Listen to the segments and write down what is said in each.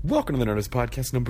Welcome to the Nerdist Podcast number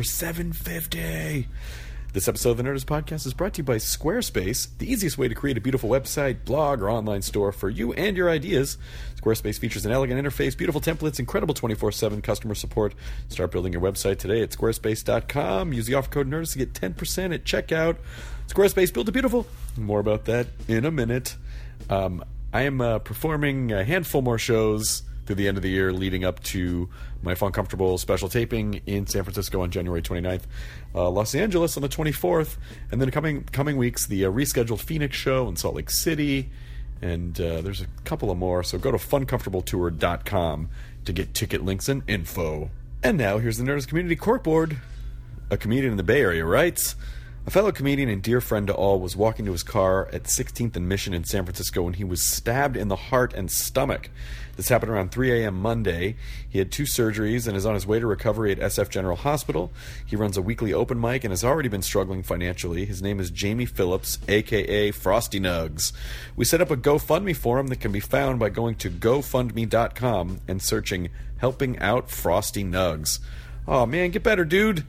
750. This episode of the Nerdist Podcast is brought to you by Squarespace, the easiest way to create a beautiful website, blog, or online store for you and your ideas. Squarespace features an elegant interface, beautiful templates, incredible 24/7 customer support. Start building your website today at squarespace.com. Use the offer code NERDIST to get 10% at checkout. Squarespace, build it beautiful. More about that in a minute. I am performing a handful more shows through the end of the year leading up to my Fun Comfortable special taping in San Francisco on January 29th, Los Angeles on the 24th, and then coming weeks, the rescheduled Phoenix show in Salt Lake City, and there's a couple of more, so go to funcomfortabletour.com to get ticket links and info. And now, here's the Nerdist Community Corkboard. A comedian in the Bay Area writes, a fellow comedian and dear friend to all was walking to his car at 16th and Mission in San Francisco when he was stabbed in the heart and stomach. This happened around 3 a.m. Monday. He had 2 surgeries and is on his way to recovery at SF General Hospital. He runs a weekly open mic and has already been struggling financially. His name is Jamie Phillips, a.k.a. Frosty Nugs. We set up a GoFundMe for him that can be found by going to GoFundMe.com and searching Helping Out Frosty Nugs. Oh man, get better, dude.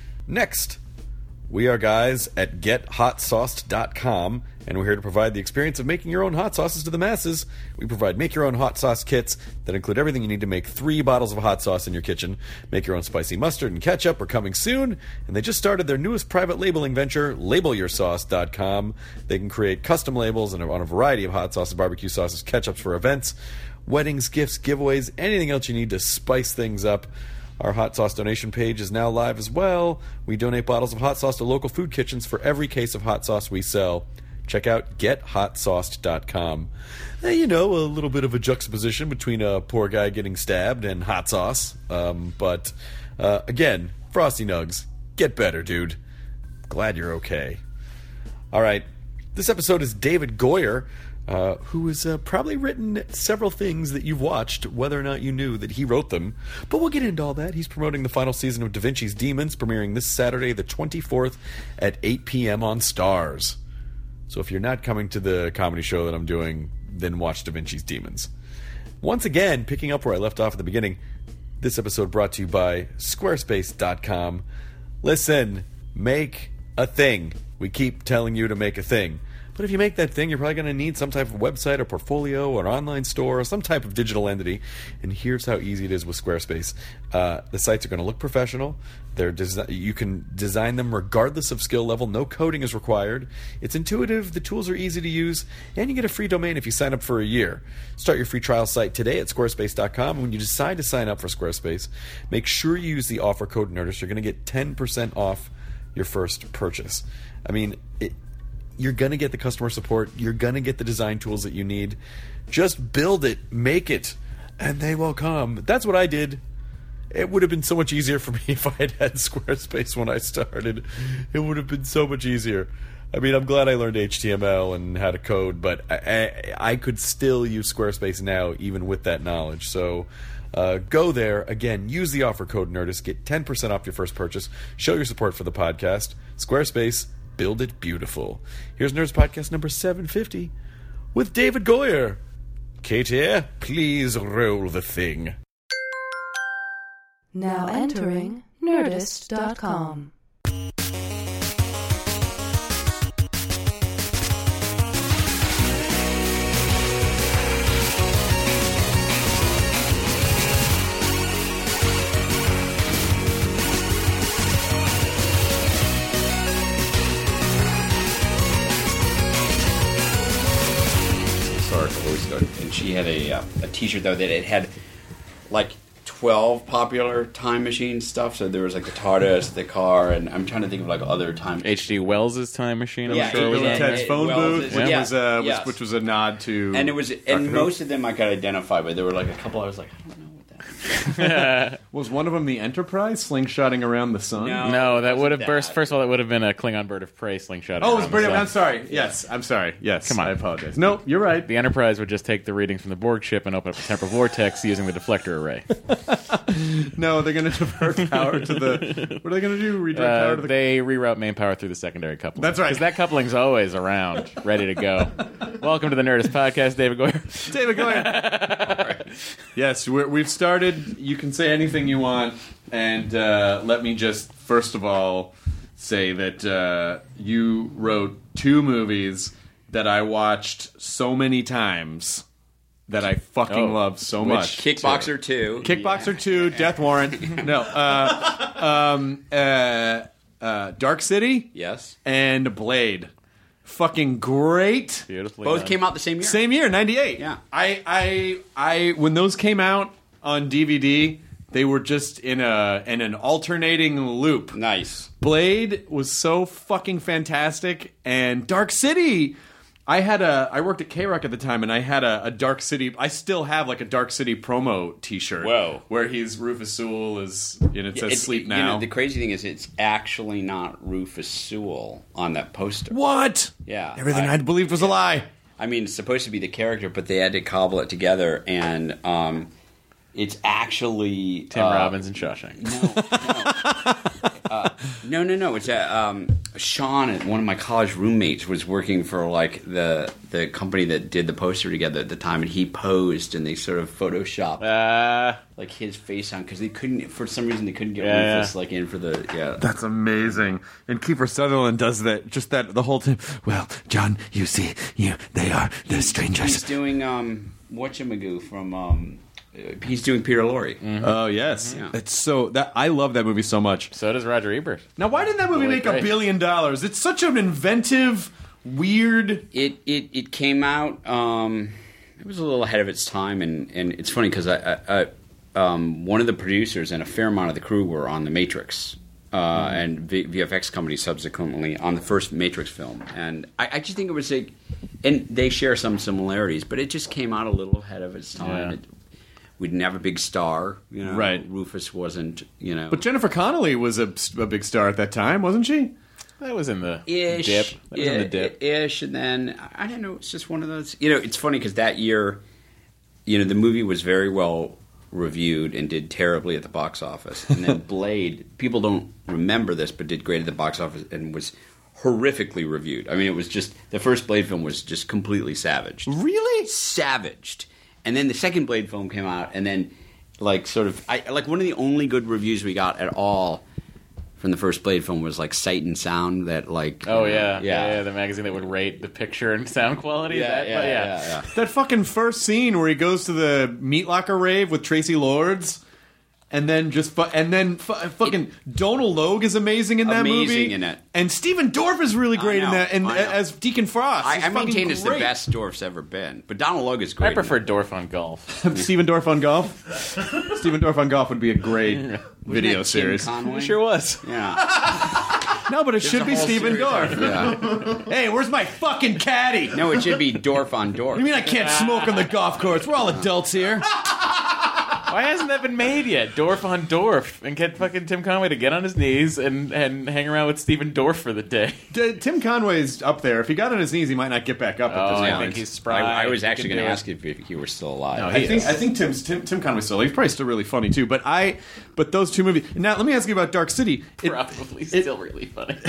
Next, we are guys at GetHotSauced.com, and we're here to provide the experience of making your own hot sauces to the masses. We provide make-your-own hot sauce kits that include everything you need to make 3 bottles of hot sauce in your kitchen. Make your own spicy mustard and ketchup are coming soon, and they just started their newest private labeling venture, LabelYourSauce.com. They can create custom labels on a variety of hot sauces, barbecue sauces, ketchups for events, weddings, gifts, giveaways, anything else you need to spice things up. Our hot sauce donation page is now live as well. We donate bottles of hot sauce to local food kitchens for every case of hot sauce we sell. Check out GetHotSauced.com. You know, a little bit of a juxtaposition between a poor guy getting stabbed and hot sauce. But again, Frosty Nugs, get better, dude. Glad you're okay. All right, this episode is David Goyer, who has probably written several things that you've watched, whether or not you knew that he wrote them. But we'll get into all that. He's promoting the final season of Da Vinci's Demons, premiering this Saturday, the 24th, at 8 p.m. on Starz. So if you're not coming to the comedy show that I'm doing, then watch Da Vinci's Demons. Once again, picking up where I left off at the beginning, this episode brought to you by Squarespace.com. Listen, make a thing. We keep telling you to make a thing. But if you make that thing, you're probably going to need some type of website or portfolio or online store or some type of digital entity. And here's how easy it is with Squarespace. The sites are going to look professional. You can design them regardless of skill level. No coding is required. It's intuitive. The tools are easy to use. And you get a free domain if you sign up for a year. Start your free trial site today at Squarespace.com. And when you decide to sign up for Squarespace, make sure you use the offer code NERDIST. You're going to get 10% off your first purchase. I mean, you're going to get the customer support. You're going to get the design tools that you need. Just build it, make it, and they will come. That's what I did. It would have been so much easier for me if I had had Squarespace when I started. It would have been so much easier. I mean, I'm glad I learned HTML and how to code, but I could still use Squarespace now, even with that knowledge. So go there. Again, use the offer code NERDIST. Get 10% off your first purchase. Show your support for the podcast. Squarespace. Build it beautiful. Here's Nerds Podcast number 750 with David Goyer. Katie, please roll the thing. Now entering Nerdist.com. And she had a t-shirt though that it had like 12 popular Time Machine stuff. So there was like the TARDIS, the car, and I'm trying to think of like other Time. H.G. Wells' Time Machine. I'm sure Bill and Ted's Phone Booth, which was a nod to. And it was, and most of them I could identify, but there were like a couple I was like, I don't know what that is. Was one of them the Enterprise slingshotting around the sun? No, that would have burst. First of all, that would have been a Klingon bird of prey slingshot. Oh, it was brilliant. I'm sorry. Yes, I'm sorry. Yes, come on. I apologize. No, you're right. The Enterprise would just take the readings from the Borg ship and open up a temporal vortex using the deflector array. No, they're going to divert power to the. What are they going to do? Redirect power to the. They reroute main power through the secondary coupling. That's right. Because that coupling's always around, ready to go. Welcome to the Nerdist Podcast, David Goyer. David Goyer. Yes, we've started. You can say anything you want. And let me just, first of all, say that you wrote 2 movies that I watched so many times that I fucking love so much. Kickboxer 2. Kickboxer 2, Death Warrant. No. Dark City. Yes. And Blade. Fucking great. Beautifully Both done. came out the same year. Same year, 98. Yeah. I when those came out on DVD, they were just in an alternating loop. Nice. Blade was so fucking fantastic, and Dark City. I worked at K-Rock at the time, and I had a Dark City. I still have like a Dark City promo T-shirt. Whoa. Where he's Rufus Sewell is, and it says "Sleep Now." You know, the crazy thing is, it's actually not Rufus Sewell on that poster. What? Yeah. Everything I believed was a lie. I mean, it's supposed to be the character, but they had to cobble it together, and it's actually Tim Robbins and Shawshank. No. It's Sean, one of my college roommates, was working for like the company that did the poster together at the time, and he posed, and they sort of photoshopped like his face on because they couldn't, for some reason, they couldn't get Rufus like in for the That's amazing. And Kiefer Sutherland does that, just that the whole time. Well, John, you see, they are the strangers. He's doing whatchamagoo from. He's doing Peter Lorre. Oh yes, Yeah. it's so that I love that movie so much. So does Roger Ebert. Now, why didn't that movie make great. $1 billion? It's such an inventive, weird. It came out. It was a little ahead of its time, and it's funny because I one of the producers and a fair amount of the crew were on The Matrix. And VFX company subsequently on the first Matrix film, and I just think it was and they share some similarities, but it just came out a little ahead of its time. Yeah. We didn't have a big star, Right. Rufus wasn't, But Jennifer Connelly was a big star at that time, wasn't she? That was in the ish, dip. That was in the dip. Ish, and then I don't know. It's just one of those. It's funny because that year, the movie was very well reviewed and did terribly at the box office, and then Blade. People don't remember this, but did great at the box office and was horrifically reviewed. I mean, it was just the first Blade film was just completely savaged. Really? Savaged. And then the second Blade film came out, and then, one of the only good reviews we got at all from the first Blade film was like Sight and Sound. That the magazine that would rate the picture and sound quality. Yeah. That fucking first scene where he goes to the Meat Locker rave with Tracy Lords, and then fucking Donald Logue is amazing in that movie. Amazing in it. And Stephen Dorff is really great in that, and I know. as Deacon Frost. I maintain it's the great. best Dorff's ever been, but Donald Logue is great. I prefer Dorff on Golf. Stephen Dorff on Golf. Stephen Dorff on Golf would be a great video series. Conway? It sure was. Yeah. No, but it should be whole Stephen series Dorff. Yeah. Hey, where's my fucking caddy? No, it should be Dorff on Dorff. You mean I can't smoke on the golf course? We're all adults here. Why hasn't that been made yet? Dorff on Dorff, and get fucking Tim Conway to get on his knees and hang around with Stephen Dorff for the day. Tim Conway's up there. If he got on his knees, he might not get back up at this I point. think he's spry. I was He actually can going to do ask if he were still alive. No, I think Tim Conway's still. He's probably still really funny too. But those two movies. Now let me ask you about Dark City. Probably still really funny.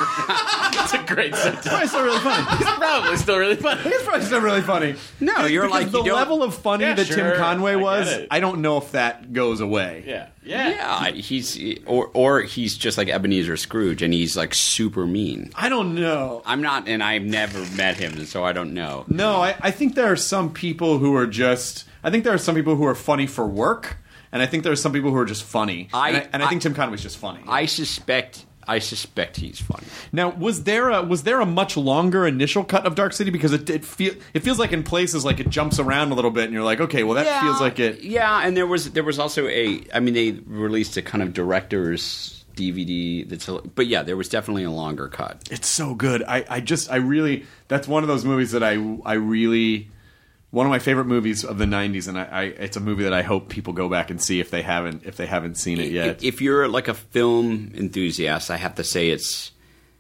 It's a great sentence. Probably still really funny. He's probably still really funny. He's probably still really funny. No, you're Because like, the you don't- level of funny Yeah, that sure, Tim Conway I get was. it. I don't know if that goes away. Yeah. Yeah, he's or he's just like Ebenezer Scrooge, and he's like super mean. I don't know. I'm not, and I've never met him, so I don't know. No, I think there are some people who are just. I think there are some people who are funny for work, and I think there are some people who are just funny. I think Tim Conway's just funny. I suspect he's funny. Now, was there a much longer initial cut of Dark City? Because it feels like in places like it jumps around a little bit, and you're like, okay, well that feels like it. Yeah, and there was also they released a kind of director's DVD but yeah, there was definitely a longer cut. It's so good. I really that's one of those movies that I really. One of my favorite movies of the '90s, and it's a movie that I hope people go back and see if they haven't seen it yet. If you're like a film enthusiast, I have to say it's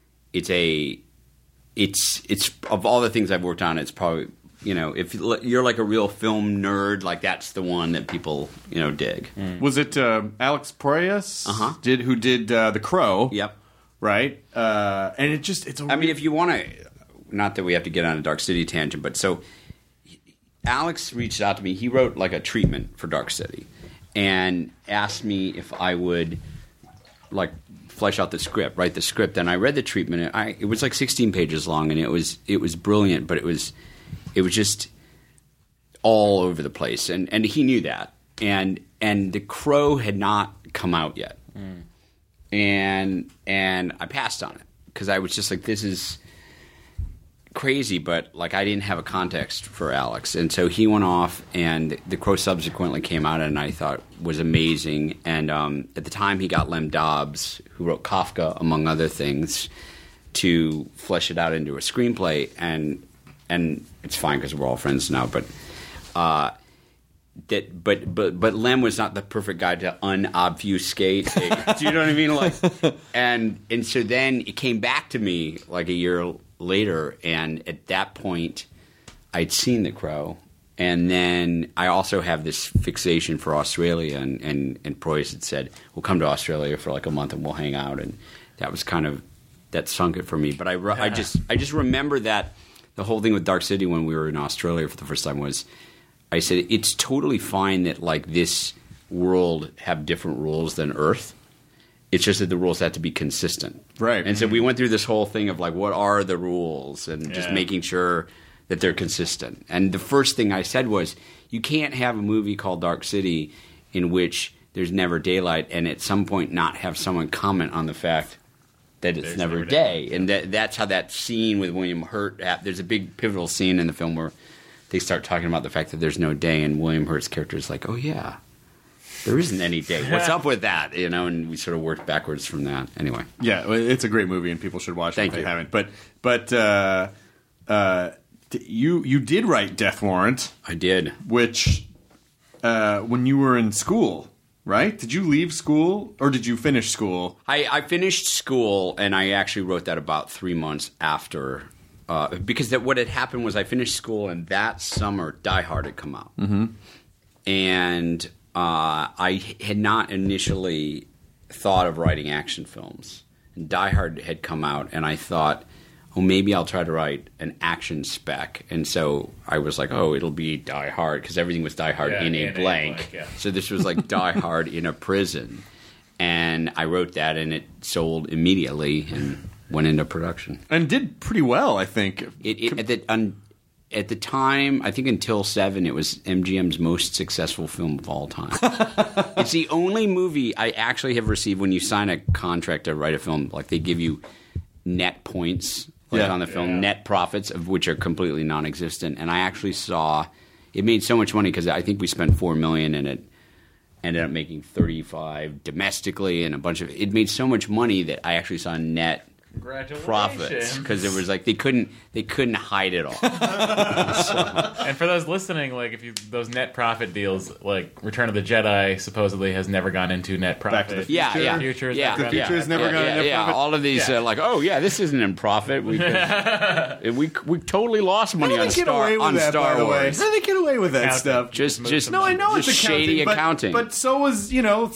of all the things I've worked on, it's probably, if you're like a real film nerd, like that's the one that people dig. Was it Alex Proyas? Who did The Crow? Yep. Right. And it's. I mean, if you want to, not that we have to get on a Dark City tangent, but so. Alex reached out to me. He wrote like a treatment for Dark City, and asked me if I would like flesh out the script, write the script. And I read the treatment. It was like 16 pages long, and it was brilliant, but it was just all over the place, and he knew that. And The Crow had not come out yet, and I passed on it because I was just like, this is crazy, but like I didn't have a context for Alex, and so he went off, and The Crow subsequently came out, and I thought was amazing. And at the time, he got Lem Dobbs, who wrote Kafka among other things, to flesh it out into a screenplay, and it's fine because we're all friends now, but Lem was not the perfect guy to unobfuscate. Do you know what I mean? Like, and so then it came back to me like a year later, and at that point, I'd seen The Crow, and then I also have this fixation for Australia, and Preuss had said, "We'll come to Australia for like a month and we'll hang out," and that was kind of that sunk it for me. But I just remember that the whole thing with Dark City when we were in Australia for the first time was, I said, it's totally fine that like this world have different rules than Earth. It's just that the rules have to be consistent. Right. And so we went through this whole thing of like, what are the rules? And just making sure that they're consistent. And the first thing I said was, you can't have a movie called Dark City in which there's never daylight and at some point not have someone comment on the fact that it's never day. And that's how that scene with William Hurt, there's a big pivotal scene in the film where they start talking about the fact that there's no day, and William Hurt's character is like, oh yeah, there isn't any day. What's up with that? You know, and we sort of worked backwards from that. Anyway. Yeah, it's a great movie, and people should watch it if they haven't. But you did write Death Warrant. I did. Which, when you were in school, right? Did you leave school, or did you finish school? I finished school, and I actually wrote that about 3 months after. Because what had happened was I finished school, and that summer Die Hard had come out. Mm-hmm. And I had not initially thought of writing action films. And Die Hard had come out, and I thought, oh, maybe I'll try to write an action spec. And so I was like, oh, it'll be Die Hard, because everything was Die Hard in a blank. Yeah. So this was like Die Hard in a prison. And I wrote that, and it sold immediately and went into production. And did pretty well, I think. At the time, I think until 7, it was MGM's most successful film of all time. It's the only movie I actually have received when you sign a contract to write a film. Like, they give you net points on the film, net profits, of which are completely non-existent. And I actually saw it made so much money because I think we spent $4 million, and it ended up making 35 domestically, and it made so much money that I actually saw net profits, because it was like they couldn't hide it all. And for those listening, like those net profit deals, like Return of the Jedi supposedly has never gone into net profit. Back to the Future. Future has never gone into net profit. All of these like, oh yeah, this isn't in profit. We totally lost money on Star Wars. How do they get away with that stuff? Just no, I know it's shady accounting. But so was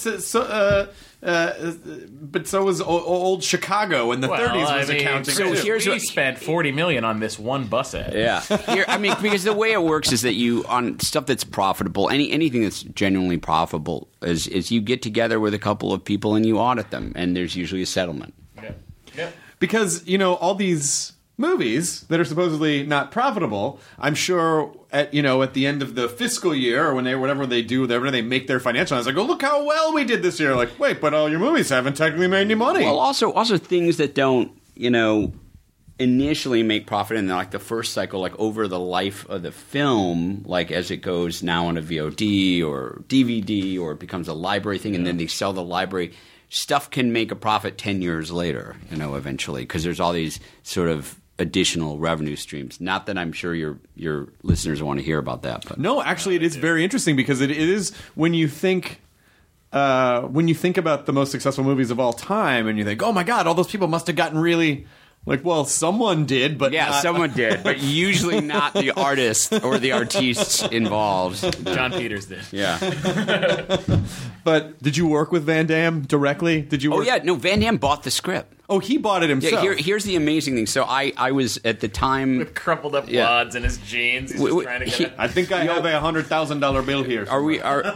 but so was old Chicago in the 30s was accounting. So we spent $40 million on this one bus ad. Yeah, because the way it works is that you on stuff that's profitable, anything that's genuinely profitable, is you get together with a couple of people and you audit them, and there's usually a settlement. Yeah. Because all these movies that are supposedly not profitable, I'm sure at the end of the fiscal year or whenever they make their financial, I was like, oh, look how well we did this year. Like, wait, but all your movies haven't technically made any money. Well, also things that don't initially make profit in like the first cycle, like over the life of the film, like as it goes now on a VOD or DVD, or it becomes a library thing, and then they sell the library. Stuff can make a profit 10 years later, eventually, because there's all these sort of additional revenue streams. Not that I'm sure your listeners want to hear about that, but no, actually, it is very interesting, because it is when you think about the most successful movies of all time, and you think, oh my God, all those people must have gotten really. Like, well, someone did, but someone did, but usually not the artist or the artists involved. John Peters did. Yeah. But did you work with Van Damme directly? Did you? Oh yeah, no. Van Damme bought the script. Oh, he bought it himself. Yeah, here's the amazing thing. So I was at the time with crumpled up wads in his jeans. He's just trying to get it. I think I have a $100,000 bill here. Are we?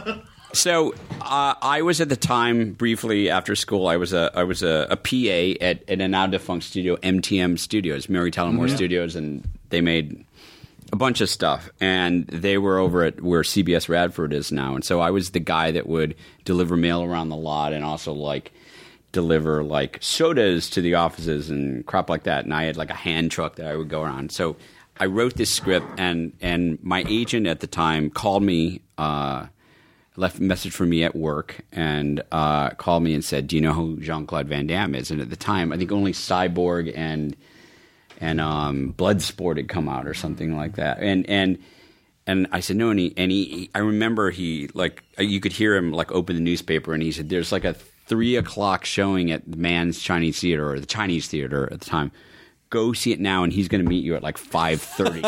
So I was at the time briefly after school. I was a PA at a now defunct studio, MTM Studios, Mary Tyler Moore Studios, and they made a bunch of stuff. And they were over at where CBS Radford is now. And so I was the guy that would deliver mail around the lot and also like deliver like sodas to the offices and crap like that. And I had like a hand truck that I would go around. So I wrote this script, and my agent at the time called me. Left a message for me at work and called me and said, "Do you know who Jean-Claude Van Damme is?" And at the time, I think only Cyborg and Bloodsport had come out or something like that. And I said no, and he I remember he like you could hear him like open the newspaper, and he said, "There's like a 3:00 showing at the Mann's Chinese Theater or the Chinese Theater at the time. Go see it now, and he's going to meet you at like 5:30."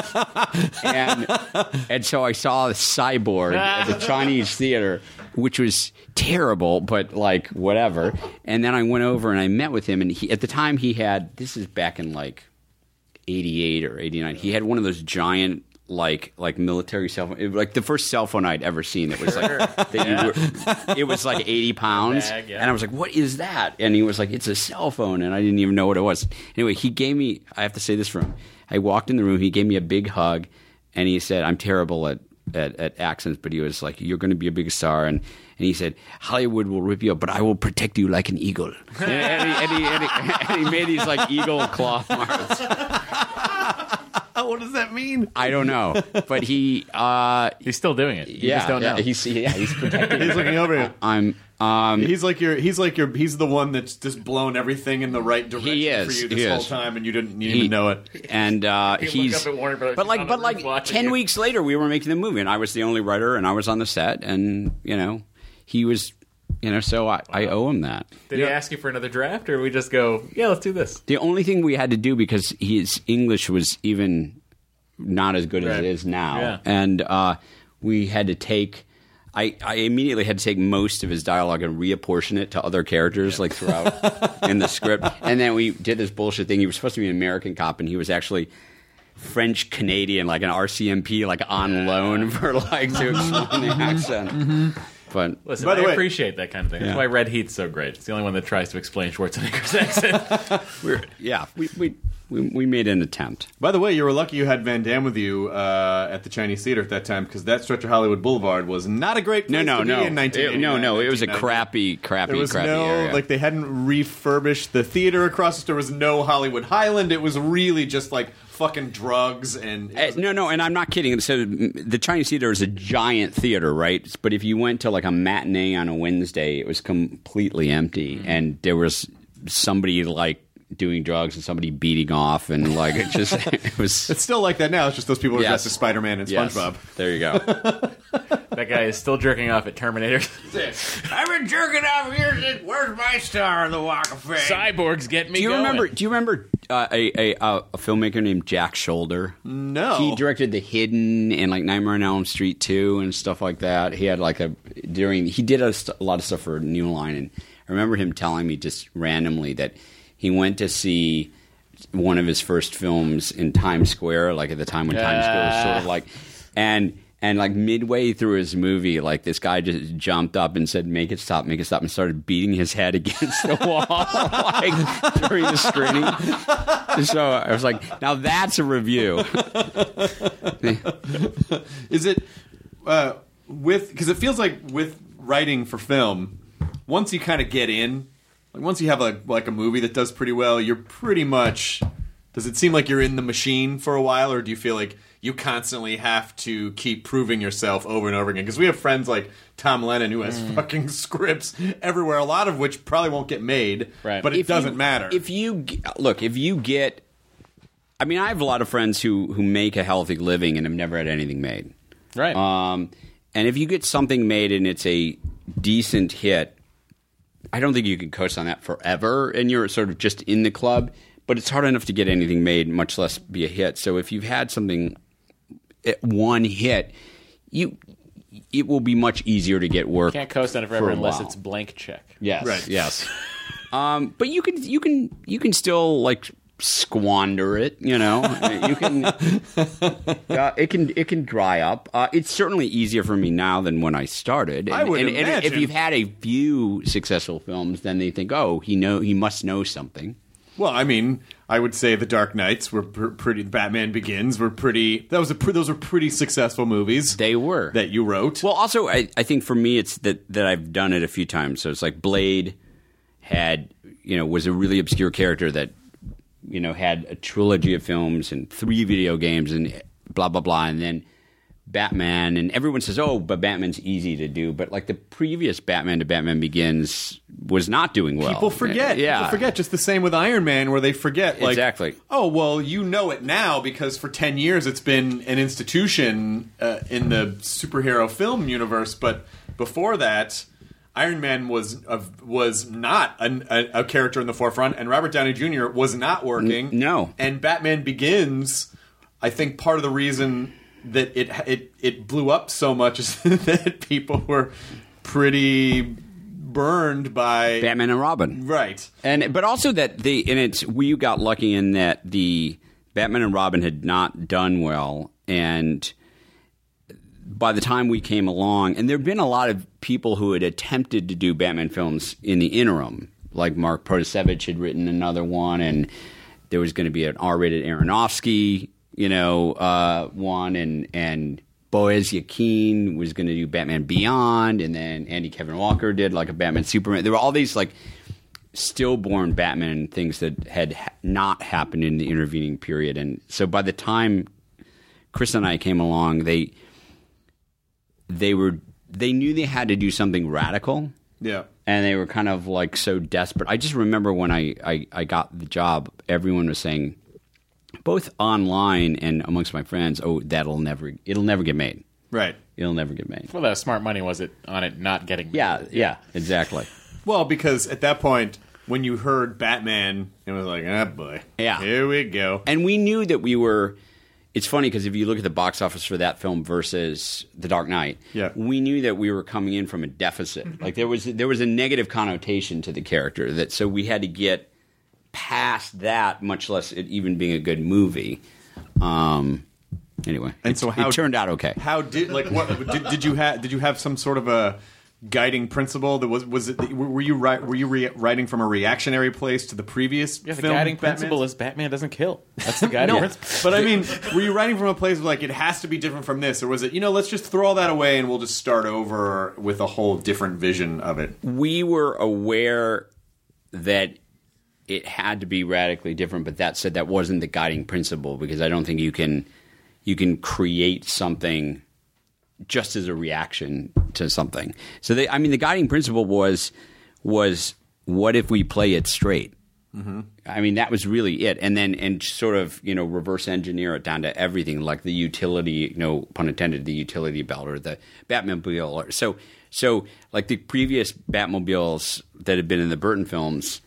and so I saw the Cyborg at the Chinese Theater, which was terrible, but like whatever. And then I went over and I met with him, and at the time he had, this is back in like 88 or 89, he had one of those giant like military cell phone, like the first cell phone I'd ever seen. It was like it was like 80 pounds, bag, yeah. and I was like, "What is that?" And he was like, "It's a cell phone," and I didn't even know what it was. Anyway, he gave me. I have to say this for him. I walked in the room. He gave me a big hug, and he said, "I'm terrible at accents," but he was like, "You're going to be a big star," and he said, "Hollywood will rip you up, but I will protect you like an eagle." and he made these like eagle claw marks. What does that mean? I don't know, but he's still doing it. You just don't know. He's protecting. He's looking over you. He's He's the one that's just blown everything in the right direction for you this whole time, and you didn't even know it. And he's look up at Warner Brothers, but like 10 weeks later, we were making the movie, and I was the only writer, and I was on the set, and he was. So I owe him that. Did he ask you for another draft, or we just go, yeah, let's do this? The only thing we had to do, because his English was even not as good as it is now, and we had to take. I immediately had to take most of his dialogue and reapportion it to other characters, like throughout in the script. And then we did this bullshit thing. He was supposed to be an American cop, and he was actually French Canadian, like an RCMP, like on loan for like to explain the accent. Mm-hmm. But listen, by the way, appreciate that kind of thing. That's why Red Heat's so great. It's the only one that tries to explain Schwarzenegger's accent. We made an attempt. By the way, you were lucky you had Van Damme with you at the Chinese Theater at that time, because that stretch of Hollywood Boulevard was not a great place to be in 1989. It was a crappy there was no, area. Like, they hadn't refurbished the theater across. There was no Hollywood Highland. It was really just like fucking drugs and and I'm not kidding. So the Chinese Theater is a giant theater, right? But if you went to like a matinee on a Wednesday, it was completely empty, and there was somebody like doing drugs and somebody beating off, and like it was. It's still like that now. It's just those people are dressed as Spider-Man and SpongeBob. There you go. That guy is still jerking off at Terminator. I've been jerking off here since. Where's my star on the Walk of Fame? Cyborgs get me. Do you remember a filmmaker named Jack Shoulder? No. He directed The Hidden and like Nightmare on Elm Street 2 and stuff like that. He had like he did a lot of stuff for New Line, and I remember him telling me just randomly that he went to see one of his first films in Times Square, like at the time when Times Square was sort of like, and like midway through his movie, like this guy just jumped up and said, make it stop," and started beating his head against the wall like during the screening. So I was like, now that's a review. Is it because it feels like with writing for film, once you kind of get in, like once you have a movie that does pretty well, you're pretty much. Does it seem like you're in the machine for a while, or do you feel like you constantly have to keep proving yourself over and over again? Because we have friends like Tom Lennon who has fucking scripts everywhere, a lot of which probably won't get made, but it doesn't matter. If you get, I mean, I have a lot of friends who make a healthy living and have never had anything made. Right. And if you get something made and it's a decent hit, I don't think you can coast on that forever, and you're sort of just in the club. But it's hard enough to get anything made, much less be a hit. So if you've had something, one hit, it will be much easier to get work. You can't coast on it forever unless it's blank check. Yes, right. Yes. But you can still like squander it. You know, you can. It can dry up. It's certainly easier for me now than when I started. I would imagine. And if you've had a few successful films, then they think, oh, he must know something. Well, I mean, I would say The Dark Knights were pretty. Batman Begins were pretty. Those were pretty successful movies. They were that you wrote. Well, also, I think for me, it's that I've done it a few times. So it's like Blade was a really obscure character that had a trilogy of films and 3 video games and blah blah blah, and then Batman, and everyone says, oh, but Batman's easy to do. But like the previous Batman to Batman Begins was not doing well. People forget. Yeah. People forget. Just the same with Iron Man, where they forget. Like, exactly. Oh, well, you know it now because for 10 years it's been an institution in the superhero film universe. But before that, Iron Man was not a character in the forefront, and Robert Downey Jr. was not working. No. And Batman Begins, I think part of the reason that it blew up so much is that people were pretty burned by Batman and Robin, right? But also that we got lucky in that the Batman and Robin had not done well, and by the time we came along, and there'd been a lot of people who had attempted to do Batman films in the interim, like Mark Protasevich had written another one, and there was going to be an R-rated Aronofsky one, and Boaz Yakin was going to do Batman Beyond, and then Andy Kevin Walker did like a Batman Superman. There were all these like stillborn Batman things that had not happened in the intervening period, and so by the time Chris and I came along, they knew they had to do something radical. Yeah. And they were kind of like so desperate. I just remember when I got the job, everyone was saying, both online and amongst my friends, oh, it'll never get made. Right. It'll never get made. Well, the smart money was it on it not getting made. Yeah, exactly. Well, because at that point, when you heard Batman, it was like, oh boy. Yeah. Here we go. And we knew that we were... It's funny because if you look at the box office for that film versus The Dark Knight, we knew that we were coming in from a deficit. Like there was a negative connotation to the character, so we had to get past that, much less it even being a good movie. Anyway, and so it turned out okay. How did you have some sort of a guiding principle that was it? Were you writing from a reactionary place to the previous? Yeah, the film, guiding Batman? principle is Batman doesn't kill. That's the guiding principle. But I mean, were you writing from a place of like it has to be different from this, or was it let's just throw all that away and we'll just start over with a whole different vision of it? We were aware that it had to be radically different, but that said, that wasn't the guiding principle, because I don't think you can create something just as a reaction to something. So the guiding principle was what if we play it straight? Mm-hmm. I mean, that was really it. And sort of, reverse engineer it down to everything, like the utility, pun intended, the utility belt or the Batmobile. So like the previous Batmobiles that had been in the Burton films,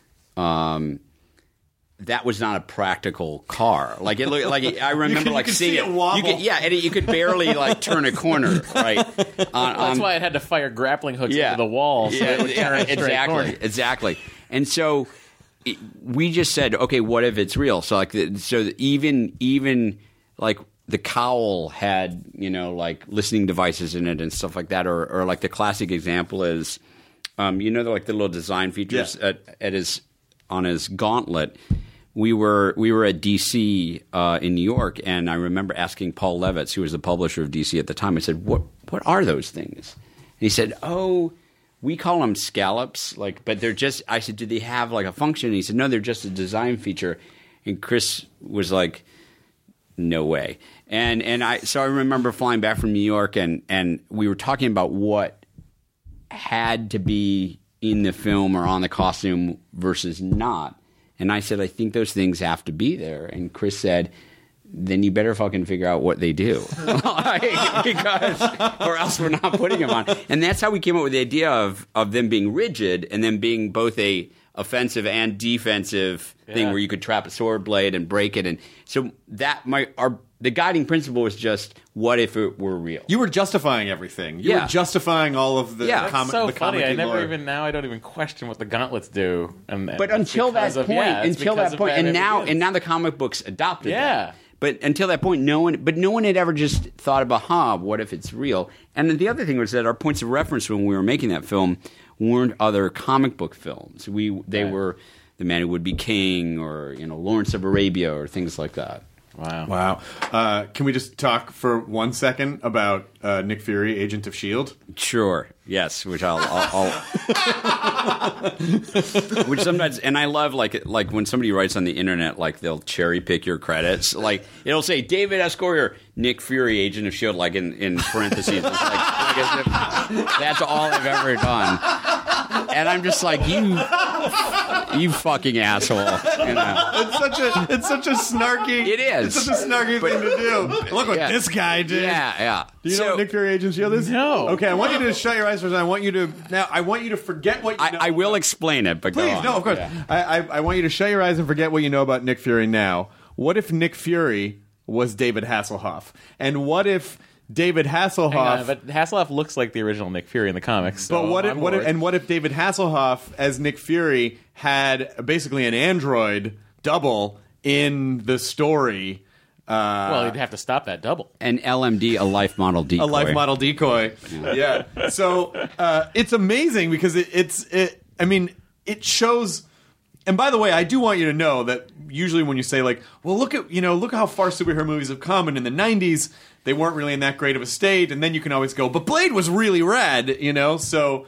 that was not a practical car. Like it looked like I remember you could seeing see it wobble. You could barely like turn a corner, right? That's why it had to fire grappling hooks into the wall so it would turn a straight corner. Exactly. And so we just said, okay, what if it's real? So even like the cowl had like listening devices in it and stuff like that, or like the classic example is like the little design features on his gauntlet. We were at DC in New York, and I remember asking Paul Levitz, who was the publisher of DC at the time. I said, "What are those things?" And he said, "Oh, we call them scallops. But they're just." I said, "Do they have like a function?" And he said, "No, they're just a design feature." And Chris was like, "No way." And I remember flying back from New York, and we were talking about what had to be in the film or on the costume versus not. And I said, I think those things have to be there. And Chris said, then you better fucking figure out what they do. Because, or else we're not putting them on. And that's how we came up with the idea of them being rigid and then being both a offensive and defensive thing where you could trap a sword blade and break it. And so the guiding principle was just, what if it were real? You were justifying everything. You were justifying all of the Yeah. comic. so the funny. comic I lore. don't even question what the gauntlets do. But until that point, and now the comic books adopted that. But until that point, no one had ever just thought about, what if it's real? And then the other thing was that our points of reference when we were making that film weren't other comic book films. They were The Man Who Would Be King, or Lawrence of Arabia, or things like that. Wow. Can we just talk for 1 second about Nick Fury, Agent of S.H.I.E.L.D.? Sure. Yes, which I'll which sometimes, and I love like when somebody writes on the internet, like they'll cherry pick your credits. Like it'll say David S. Goyer, Nick Fury, Agent of S.H.I.E.L.D., like in parentheses. It's like as if that's all I've ever done. And I'm just like, you fucking asshole. It's such a snarky. It is. It's such a snarky thing to do. Look what this guy did. Yeah. Do you know what Nick Fury, Agent of S.H.I.E.L.D. is? No. Okay, I want you to shut your eyes for a second. I want you to forget what you know. I will explain it, but Please, go on. no, of course. Yeah. I want you to shut your eyes and forget what you know about Nick Fury now. What if Nick Fury was David Hasselhoff? And what if David Hasselhoff... Hang on, but Hasselhoff looks like the original Nick Fury in the comics. So But what if David Hasselhoff as Nick Fury had basically an android double in the story? Well, he'd have to stop that double. An LMD, a life model decoy. A life model decoy. Yeah. So it's amazing because it shows. And by the way, I do want you to know that usually when you say like, well, look how far superhero movies have come, and in the 90s they weren't really in that great of a state, and then you can always go, but Blade was really rad, So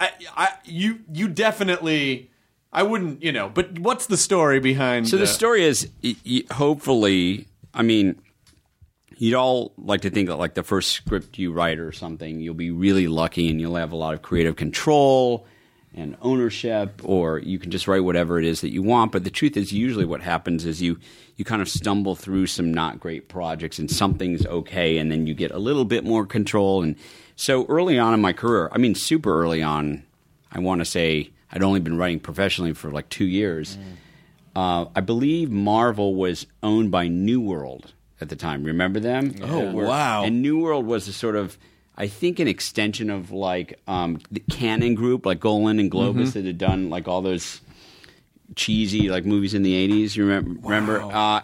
you definitely. I wouldn't, but what's the story behind? So the story is, hopefully, I mean, you'd all like to think that like the first script you write or something, you'll be really lucky and you'll have a lot of creative control and ownership, or you can just write whatever it is that you want. But the truth is, usually what happens is you kind of stumble through some not great projects and something's okay, and then you get a little bit more control. And so early on in my career, I mean, super early on, I want to say I'd only been writing professionally for like 2 years. I believe Marvel was owned by New World at the time. Remember them? Oh, wow. And New World was a sort of, I think, an extension of like the Canon Group, like Golan and Globus that had done like all those cheesy like movies in the 80s. You remember? Wow.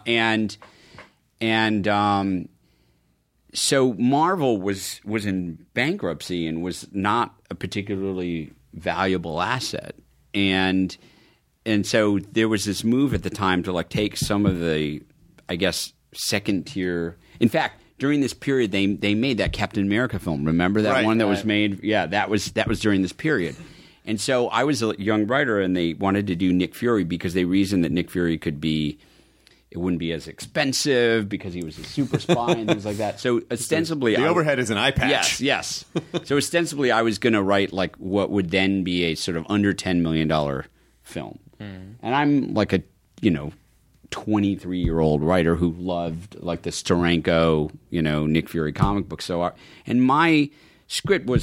So Marvel was in bankruptcy and was not a particularly valuable asset, and so there was this move at the time to like take some of the, I guess, second tier. In fact, during this period, they made that Captain America film. Remember that one that was made? Yeah, that was during this period. And so I was a young writer, and they wanted to do Nick Fury because they reasoned that Nick Fury it wouldn't be as expensive because he was a super spy and things like that. So ostensibly, the overhead is an eye patch. Yes. So ostensibly, I was going to write like what would then be a sort of under $10 million film, and I'm like a 23-year-old writer who loved like the Steranko, Nick Fury comic book. And my script was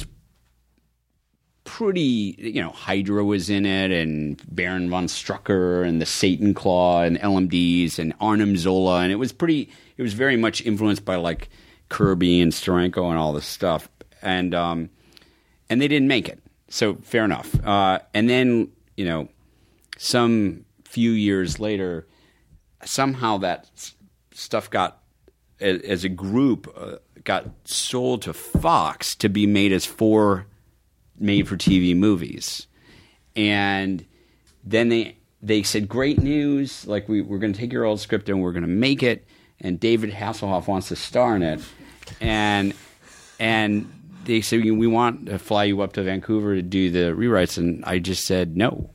pretty, Hydra was in it, and Baron von Strucker, and the Satan Claw, and LMDs, and Arnim Zola, and it was very much influenced by like Kirby and Steranko and all this stuff, and they didn't make it, so fair enough. And then some few years later, somehow that stuff got, as a group, got sold to Fox to be made as 4 made-for-TV movies. And then they said, great news, like we're going to take your old script and we're going to make it, and David Hasselhoff wants to star in it. And they said, we want to fly you up to Vancouver to do the rewrites, and I just said no.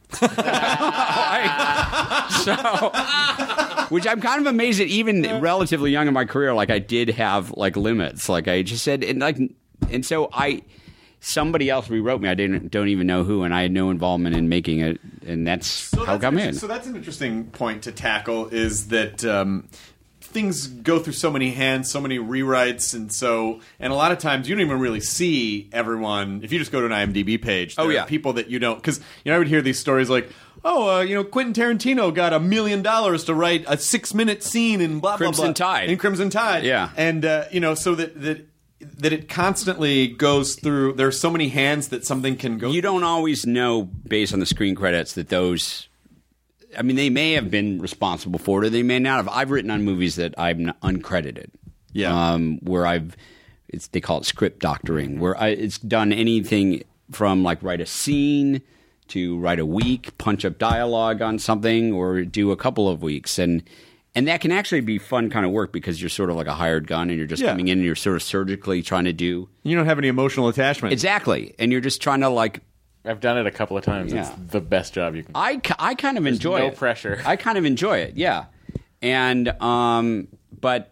Which I'm kind of amazed that even relatively young in my career, like I did have like limits. Like I just said, and so somebody else rewrote me. I don't even know who, and I had no involvement in making it, and that's how it got made. So that's an interesting point to tackle, is that things go through so many hands, so many rewrites, and a lot of times you don't even really see everyone. If you just go to an IMDb page, there are people that you don't, because I would hear these stories like, Quentin Tarantino got $1 million to write a 6-minute scene in blah, blah, blah. Crimson Tide. In Crimson Tide. Yeah. And, so that it constantly goes through, there's so many hands that something can go You don't always know, based on the screen credits, that those... I mean, they may have been responsible for it, or they may not have. I've written on movies that I'm uncredited. Yeah. Where they call it script doctoring, where it's done anything from like write a scene to write a week, punch up dialogue on something, or do a couple of weeks. And that can actually be fun kind of work because you're sort of like a hired gun and you're just coming in and you're sort of surgically trying to do. You don't have any emotional attachment. Exactly. And you're just trying to like. I've done it a couple of times. Yeah. It's the best job you can. I kind of enjoy it. No pressure. I kind of enjoy it, yeah. And but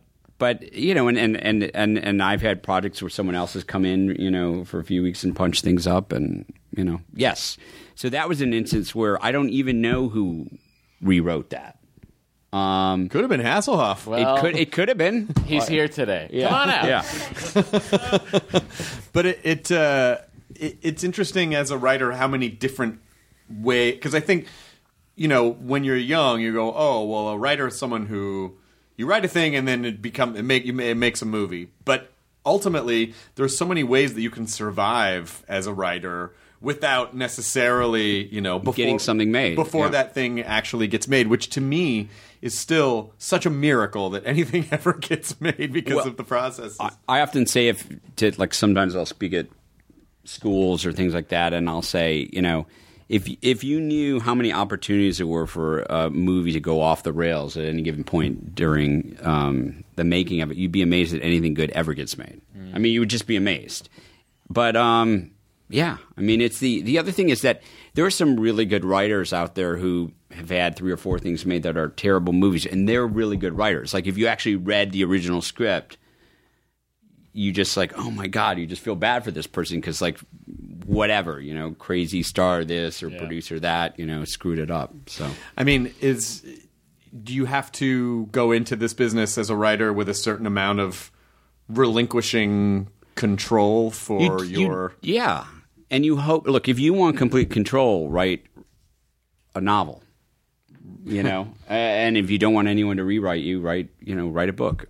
and I've had projects where someone else has come in, for a few weeks and punched things up, and yes. So that was an instance where I don't even know who rewrote that. Could have been Hasselhoff. Well, It could have been. He's here today. Yeah. Come on out. Yeah. But it's interesting as a writer how many different ways, because I think when you're young you go, oh well, a writer is someone who you write a thing and then it makes a movie. But ultimately there's so many ways that you can survive as a writer without necessarily getting something made before that thing actually gets made, which to me is still such a miracle that anything ever gets made because of the process. I often say sometimes I'll speak at schools or things like that, and I'll say, if you knew how many opportunities there were for a movie to go off the rails at any given point during the making of it, you'd be amazed that anything good ever gets made. I mean, you would just be amazed. But yeah, I mean, it's the other thing is that there are some really good writers out there who have had 3 or 4 things made that are terrible movies, and they're really good writers. Like if you actually read the original script, you just like, oh my God, you just feel bad for this person because like whatever, crazy star this or producer that, screwed it up. So I mean, do you have to go into this business as a writer with a certain amount of relinquishing control for yeah. And you hope, look, if you want complete control, write a novel. And if you don't want anyone to rewrite you, write a book.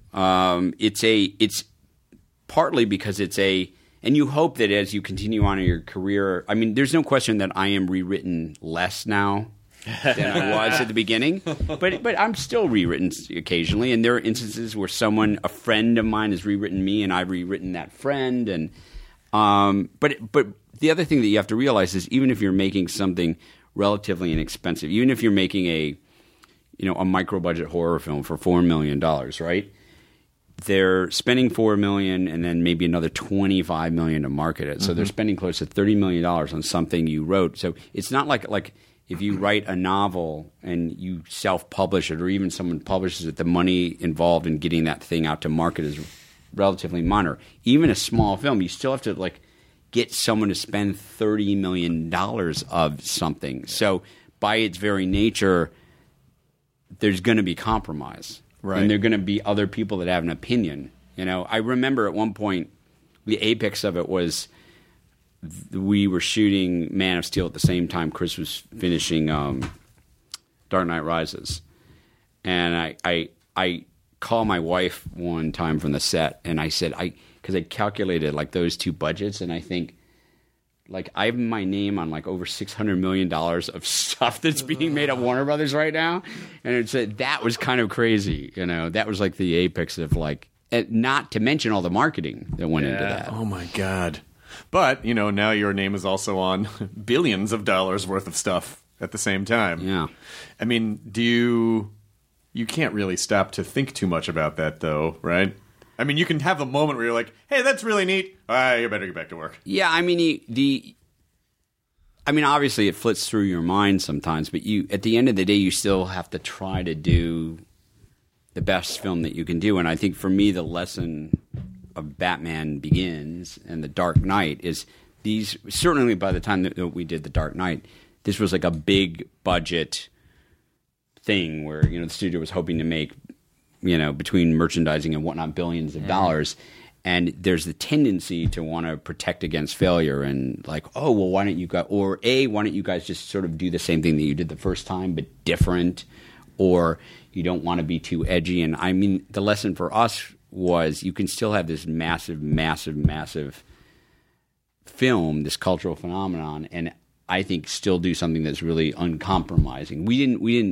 It's partly because and you hope that as you continue on in your career, I mean, there's no question that I am rewritten less now than I was at the beginning, but I'm still rewritten occasionally, and there are instances where a friend of mine has rewritten me, and I've rewritten that friend, and but the other thing that you have to realize is even if you're making something relatively inexpensive, even if you're making a micro budget horror film for $4 million, right? They're spending $4 million and then maybe another $25 million to market it. So they're spending close to $30 million on something you wrote. So it's not like if you write a novel and you self-publish it, or even someone publishes it, the money involved in getting that thing out to market is relatively minor. Even a small film, you still have to get someone to spend $30 million of something. So by its very nature, there's going to be compromise. Right. And there are going to be other people that have an opinion. I remember at one point, the apex of it was we were shooting Man of Steel at the same time Chris was finishing Dark Knight Rises. And I called my wife one time from the set, and I said, because I calculated those two budgets, and I think I have my name on over $600 million of stuff that's being made at Warner Brothers right now, and that was kind of crazy. That was the apex of and not to mention all the marketing that went into that. Oh my God! But now your name is also on billions of dollars worth of stuff at the same time. Yeah, I mean, you can't really stop to think too much about that, though, right? I mean, you can have a moment where you're like, hey, that's really neat. You better get back to work. Yeah, I mean, obviously it flits through your mind sometimes, but at the end of the day, you still have to try to do the best film that you can do. And I think for me, the lesson of Batman Begins and The Dark Knight is certainly by the time that we did The Dark Knight, this was a big budget thing where, the studio was hoping to make, between merchandising and whatnot, billions of dollars. And there's the tendency to want to protect against failure and like, oh, well, why don't you guys, or why don't you guys just sort of do the same thing that you did the first time, but different, or you don't want to be too edgy. And I mean, the lesson for us was you can still have this massive, massive, massive film, this cultural phenomenon, and I think still do something that's really uncompromising. We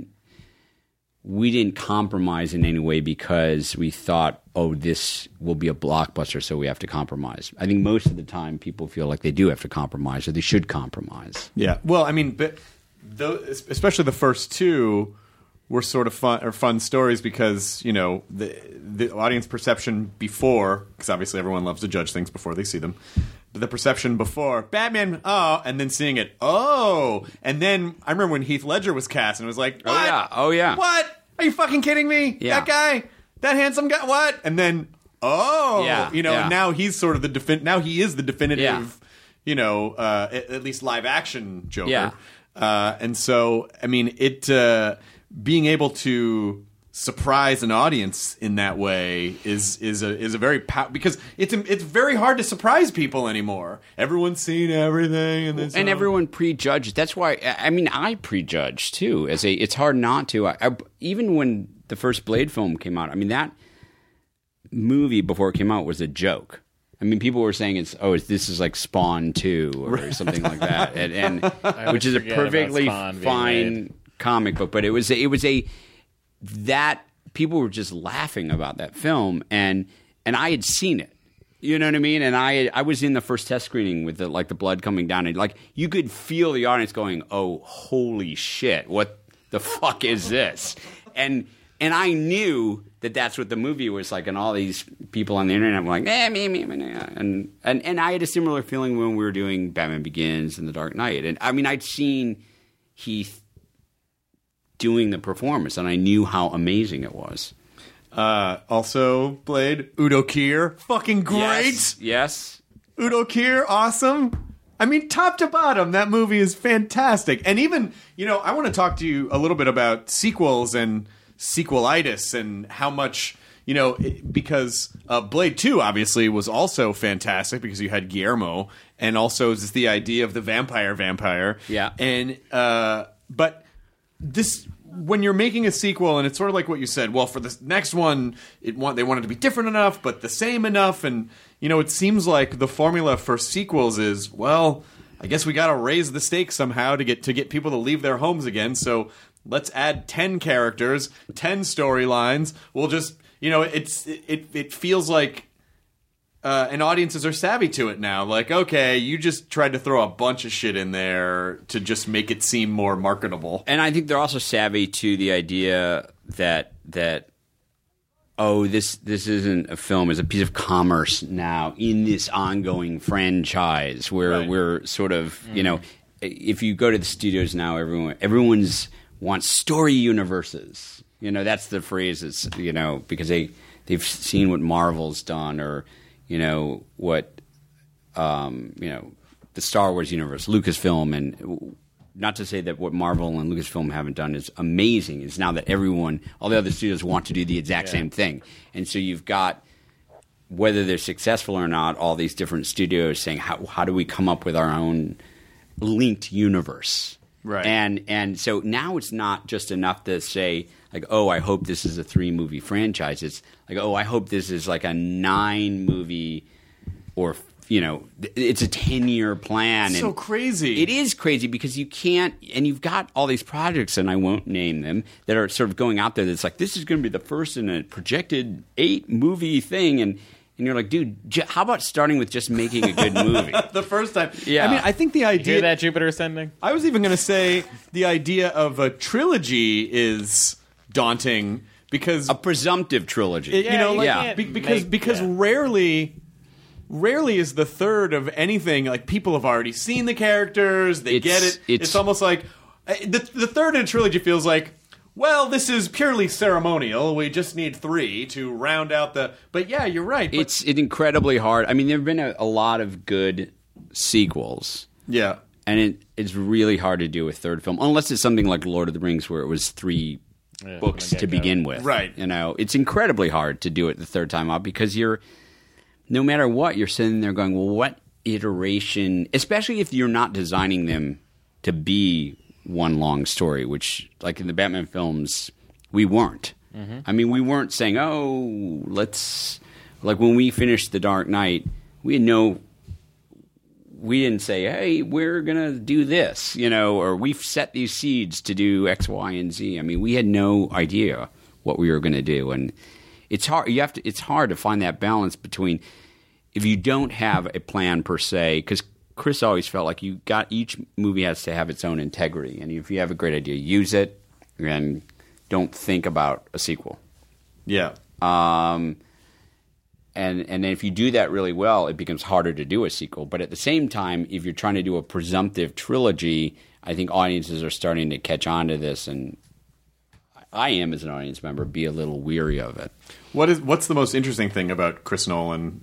didn't compromise in any way because we thought, oh, this will be a blockbuster, so we have to compromise. I think most of the time people feel like they do have to compromise or they should compromise. Yeah. Well, I mean, but especially the first two were sort of fun stories because, you know, the audience perception before, because obviously everyone loves to judge things before they see them, but the perception before Batman, oh, and then seeing it, oh, and then I remember when Heath Ledger was cast and it was like, what? Oh yeah. What? Are you fucking kidding me? Yeah. That guy, that handsome guy, what? And then, oh, Yeah, you know, yeah. and now he's sort of now he is the definitive, Yeah. you know, at least live action Joker. Yeah. And so, I mean, being able to surprise an audience in that way is a very because it's very hard to surprise people anymore. Everyone's seen everything, and everyone prejudged. That's why I mean I prejudged too. It's hard not to. Even when the first Blade film came out, I mean that movie before it came out was a joke. I mean, people were saying this is like Spawn 2 or something like that, and which is a perfectly fine comic book, but it was that people were just laughing about that film, and I had seen it, you know what I mean, and I was in the first test screening with the blood coming down, and like you could feel the audience going, oh, holy shit, what the fuck is this, and I knew that that's what the movie was like, and all these people on the internet were like, and I had a similar feeling when we were doing Batman Begins and The Dark Knight, and I mean I'd seen Heath doing the performance, and I knew how amazing it was. Also, Blade, Udo Kier, fucking great. Yes. Udo Kier, awesome. I mean, top to bottom, that movie is fantastic. And even, you know, I want to talk to you a little bit about sequels and sequelitis and how much, you know, because Blade 2 obviously was also fantastic because you had Guillermo, and also just the idea of the vampire. Yeah. And, but this, when you're making a sequel, and it's sort of like what you said, well, for this next one, they wanted to be different enough, but the same enough, and, you know, it seems like the formula for sequels is, well, I guess we got to raise the stakes somehow to get people to leave their homes again, so let's add 10 characters, 10 storylines, we'll just, you know, it feels like and audiences are savvy to it now. Like, okay, you just tried to throw a bunch of shit in there to just make it seem more marketable. And I think they're also savvy to the idea that oh, this isn't a film, it's a piece of commerce now in this ongoing franchise where we're sort of, you know, if you go to the studios now, everyone's wants story universes. You know, that's the phrase. It's, you know, because they've seen what Marvel's done, or you know what, you know, the Star Wars universe, Lucasfilm, and not to say that what Marvel and Lucasfilm haven't done is amazing. It's now that all the other studios want to do the exact same thing, and so you've got, whether they're successful or not, all these different studios saying, how do we come up with our own linked universe? Right. And so now it's not just enough to say, like, oh, I hope this is a 3-movie franchise. It's like, oh, I hope this is like a 9-movie, or, you know, it's a 10-year plan. So and crazy. It is crazy because you can't, and you've got all these projects, and I won't name them, that are sort of going out there that's like, this is going to be the first in a projected 8-movie thing, and you're like, dude, how about starting with just making a good movie? The first time. Yeah. I mean, I think the idea... Hear that, Jupiter Ascending? I was even going to say the idea of a trilogy is daunting because... A presumptive trilogy. you know, like, yeah. because rarely is the third of anything, like, people have already seen the characters, they get it. It's almost like... The third in a trilogy feels like, well, this is purely ceremonial. We just need 3 to round out the... But yeah, you're right. But... It's incredibly hard. I mean, there have been a lot of good sequels. Yeah. And it's really hard to do a third film, unless it's something like Lord of the Rings, where it was 3 books to begin with. Right. You know, it's incredibly hard to do it the third time out because no matter what, you're sitting there going, well, what iteration, especially if you're not designing them to be one long story, which, like in the Batman films, we weren't. I mean, we weren't saying, oh, let's... Like when we finished The Dark Knight, we didn't say, hey, we're going to do this, or we've set these seeds to do X, Y, and Z. I mean, we had no idea what we were going to do. And it's hard. It's hard to find that balance between if you don't have a plan per se, because Chris always felt like each movie has to have its own integrity. And if you have a great idea, use it and don't think about a sequel. Yeah. And if you do that really well, it becomes harder to do a sequel. But at the same time, if you're trying to do a presumptive trilogy, I think audiences are starting to catch on to this, and I am, as an audience member, be a little weary of it. What's the most interesting thing about Chris Nolan?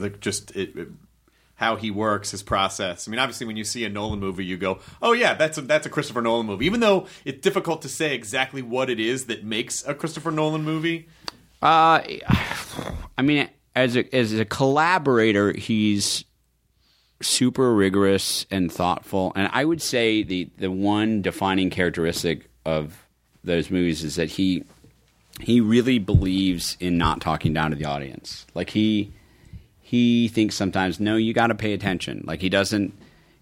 How he works, his process. I mean, obviously, when you see a Nolan movie, you go, "Oh yeah, that's a Christopher Nolan movie." Even though it's difficult to say exactly what it is that makes a Christopher Nolan movie. I mean, as a collaborator, he's super rigorous and thoughtful. And I would say the one defining characteristic of those movies is that he really believes in not talking down to the audience. Like he thinks sometimes, no, you got to pay attention. Like he doesn't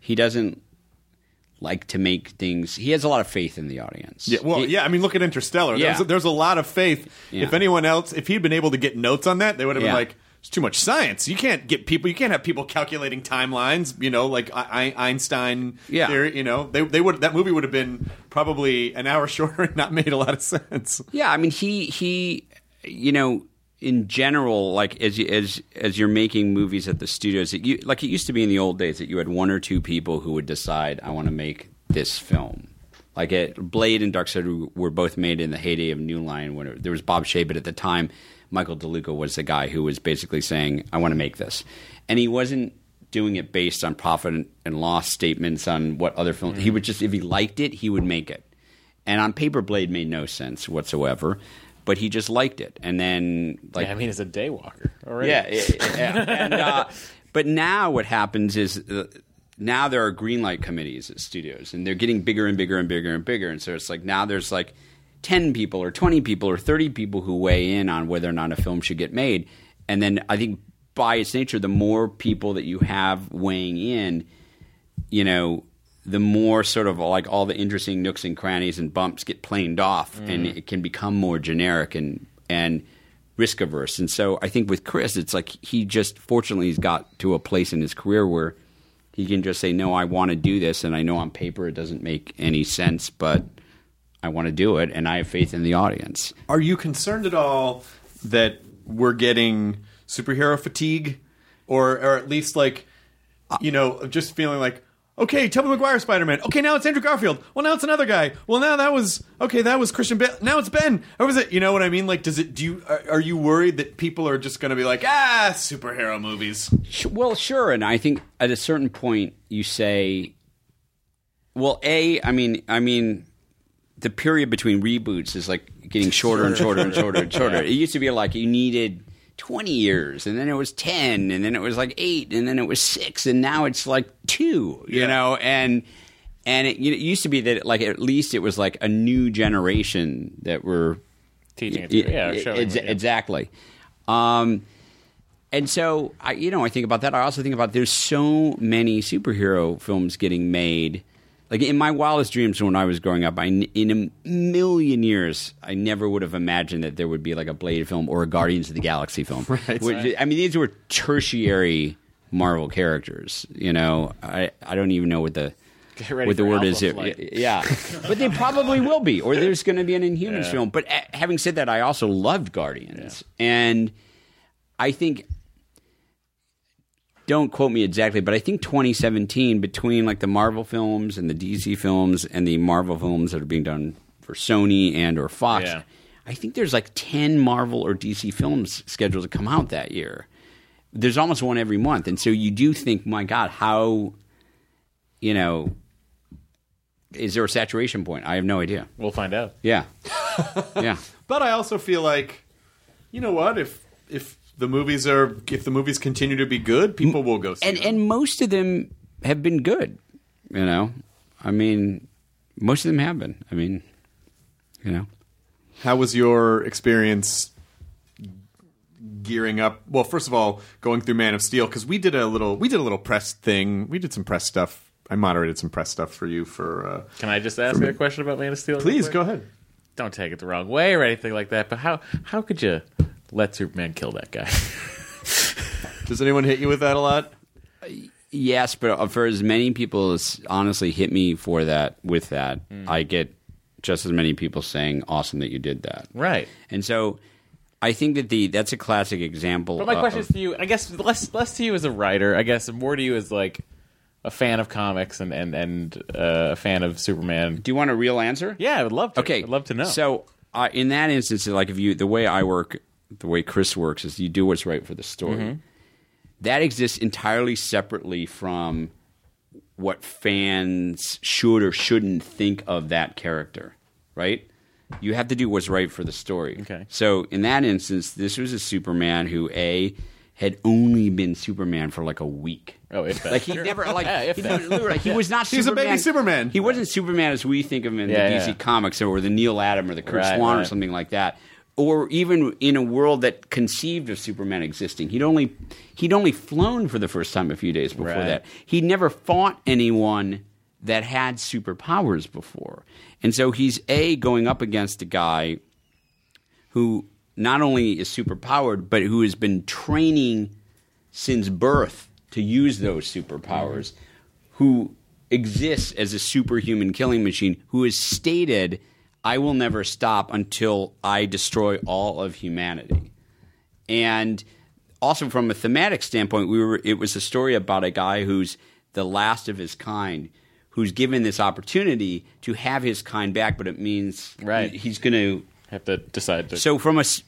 like to make things. He has a lot of faith in the audience. Yeah, well, I mean, look at Interstellar. Yeah. There's a lot of faith. Yeah. If anyone else, if he'd been able to get notes on that, they would have been Yeah. like, it's too much science. You can't have people calculating timelines. Like Einstein theory. That movie would have been probably an hour shorter and not made a lot of sense. Yeah, I mean, he in general, like as you're making movies at the studios, it used to be in the old days that you had one or two people who would decide, I want to make this film. Like Blade and Darkseid were both made in the heyday of New Line when there was Bob Shaye, but at the time, Michael DeLuca was the guy who was basically saying, I want to make this. And he wasn't doing it based on profit and loss statements on what other films. He would just, if he liked it, he would make it. And on paper, Blade made no sense whatsoever. But he just liked it, and then it's a daywalker already. Yeah. But now what happens is now there are greenlight committees at studios, and they're getting bigger and bigger and bigger and bigger. And so it's like now there's like 10 people or 20 people or 30 people who weigh in on whether or not a film should get made. And then I think by its nature, the more people that you have weighing in, the more sort of like all the interesting nooks and crannies and bumps get planed off, and it can become more generic and risk averse. And so I think with Chris, it's like fortunately he's got to a place in his career where he can just say, no, I want to do this, and I know on paper it doesn't make any sense, but I want to do it, and I have faith in the audience. Are you concerned at all that we're getting superhero fatigue, or at least just feeling like, okay, Tobey Maguire Spider-Man. Okay, now it's Andrew Garfield. Well, now it's another guy. Well, now that was Christian Bale. Now it's Ben. Or was it? You know what I mean? Like, are you worried that people are just going to be like, superhero movies? Well, sure. And I think at a certain point you say, well, I mean, the period between reboots is like getting shorter and shorter and shorter and shorter. It used to be like you needed 20 years, and then it was 10, and then it was like 8, and then it was 6, and now it's like 2, and it used to be that like at least it was like a new generation that were teaching it to exactly. And so I think about that. I also think about there's so many superhero films getting made. Like in my wildest dreams when I was growing up, in a million years, I never would have imagined that there would be like a Blade film or a Guardians of the Galaxy film. Right. I mean, these were tertiary Marvel characters. I don't even know what the word is. Yeah, but they probably will be, or there's going to be an Inhumans film. But having said that, I also loved Guardians, and I think. Don't quote me exactly, but I think 2017, between like the Marvel films and the DC films and the Marvel films that are being done for Sony and or Fox, I think there's like 10 Marvel or DC films scheduled to come out that year. There's almost one every month. And so you do think, my God, how, is there a saturation point? I have no idea. We'll find out. Yeah. Yeah. But I also feel like, you know what, if the movies continue to be good, people will go see them. And most of them have been good. You know, I mean, most of them have been. I mean, you know. How was your experience gearing up? Well, first of all, going through Man of Steel, because we did a little press thing. We did some press stuff. I moderated some press stuff for you for. Can I just ask you a question about Man of Steel? Please go ahead. Don't take it the wrong way or anything like that. But how could you let Superman kill that guy? Does anyone hit you with that a lot? Yes, but for as many people as honestly hit me for that, with that, I get just as many people saying, "Awesome that you did that." Right. And so, I think that that's a classic example. But my question is to you. I guess less to you as a writer. I guess more to you as like a fan of comics and a fan of Superman. Do you want a real answer? Yeah, I would love to. Okay, I'd love to know. So, in that instance, like the way I work, the way Chris works is you do what's right for the story. Mm-hmm. That exists entirely separately from what fans should or shouldn't think of that character, right? You have to do what's right for the story. Okay. So in that instance, this was a Superman who had only been Superman for like a week. Oh, if that. Like he never like Yeah, he was not. He's a Superman. baby Superman. He wasn't Superman as we think of him in Yeah, the DC yeah. comics, or the Neil Adam or the Kurt Right, Swan or right. something like that, or even in a world that conceived of Superman existing. He'd only flown for the first time a few days before Right. that. He'd never fought anyone that had superpowers before, and so he's going up against a guy who not only is superpowered, but who has been training since birth to use those superpowers, who exists as a superhuman killing machine, who has stated, "I will never stop until I destroy all of humanity." And also from a thematic standpoint, it was a story about a guy who's the last of his kind, who's given this opportunity to have his kind back, but it means Right. he's going to have to decide to. So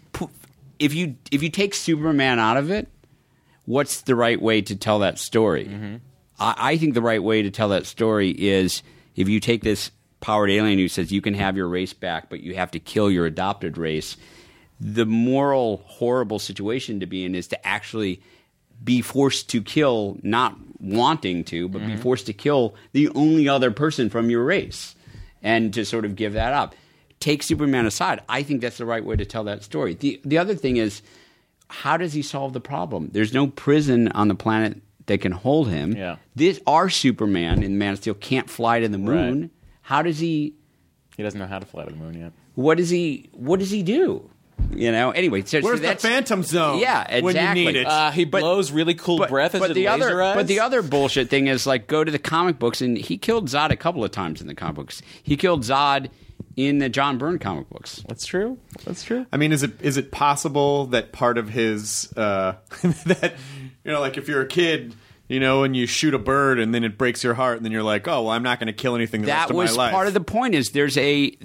if you take Superman out of it, what's the right way to tell that story? Mm-hmm. I think the right way to tell that story is if you take this powered alien who says you can have your race back, but you have to kill your adopted race. The moral horrible situation to be in is to actually be forced to kill, not wanting to, but be forced to kill the only other person from your race, and to sort of give that up. Take Superman aside. I think that's the right way to tell that story. The other thing is, how does he solve the problem? There's no prison on the planet that can hold him. Yeah. Our Superman in Man of Steel can't fly to the moon. Right. How does he? He doesn't know how to fly to the moon yet. What does he do? You know. Anyway, so Where's the that's, Phantom Zone? Yeah, exactly. When you need it. He blows really cool breath. Is it laser eyes? But the other bullshit thing is, like, go to the comic books, and he killed Zod a couple of times in the comic books. He killed Zod in the John Byrne comic books. That's true. That's true. I mean, is it possible that part of his that like if you're a kid, and you shoot a bird and then it breaks your heart, and then you're like, oh well, I'm not going to kill anything the rest of my life. That was part of the point. Is there's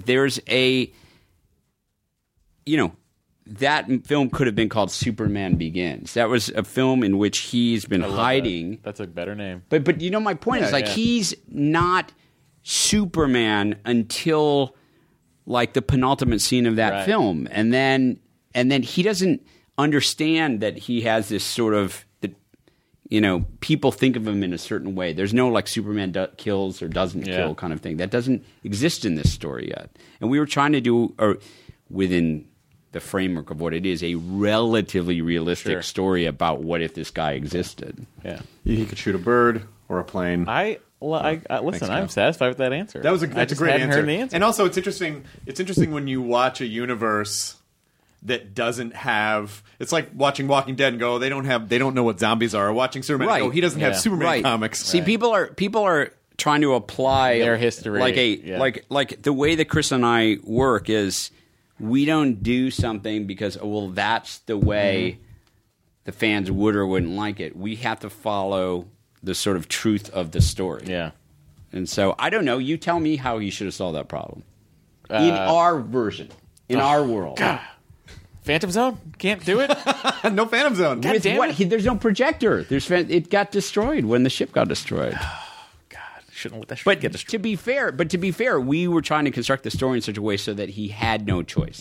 a that film could have been called Superman Begins. That was a film in which he's been hiding. That's a better name. But my point is, like, he's not Superman until like the penultimate scene of that film, and then he doesn't understand that he has this sort of people think of him in a certain way. There's no like Superman kills or doesn't kill kind of thing. That doesn't exist in this story yet. And we were trying to do within the framework of what it is, a relatively realistic story about what if this guy existed. Yeah, he could shoot a bird or a plane. Listen. I'm satisfied with that answer. That's a great answer. Heard the answer. And also, it's interesting. It's interesting when you watch a universe that doesn't have. It's like watching Walking Dead and go, they don't know what zombies are. Or watching Superman, and go, he doesn't have Superman comics. See, people are trying to apply their history, like the way that Chris and I work is. We don't do something because, that's the way the fans would or wouldn't like it. We have to follow the sort of truth of the story. Yeah. And so, I don't know. You tell me how he should have solved that problem. In our version. In our world. God. Phantom Zone? Can't do it? No Phantom Zone. God damn it. There's no projector. It got destroyed when the ship got destroyed. Shouldn't let that shit get destroyed. To be fair, we were trying to construct the story in such a way so that he had no choice. Yeah.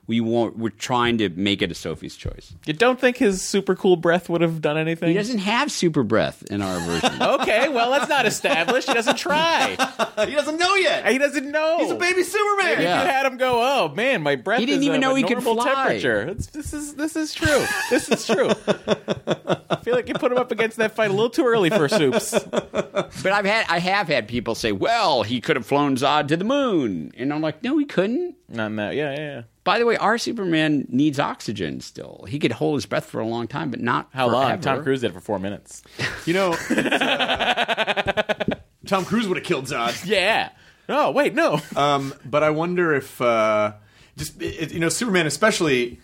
we're trying to make it a Sophie's Choice. You don't think his super cool breath would have done anything? He doesn't have super breath in our version. Okay, well, that's not established. He doesn't try. He doesn't know yet. He doesn't know. He's a baby Superman. Maybe Yeah. if you had him go, oh man, my breath He didn't is even of know a he could normal fly. temperature. This is true. This is true. I feel like you put him up against that fight a little too early for Soups. But I have had people say, well, he could have flown Zod to the moon. And I'm like, no, he couldn't. Not in that. Yeah. By the way, our Superman needs oxygen still. He could hold his breath for a long time, but not How long? forever. Tom Cruise did it for 4 minutes. You know, Tom Cruise would have killed Zod. Yeah. Oh, wait, no. But I wonder if Superman especially,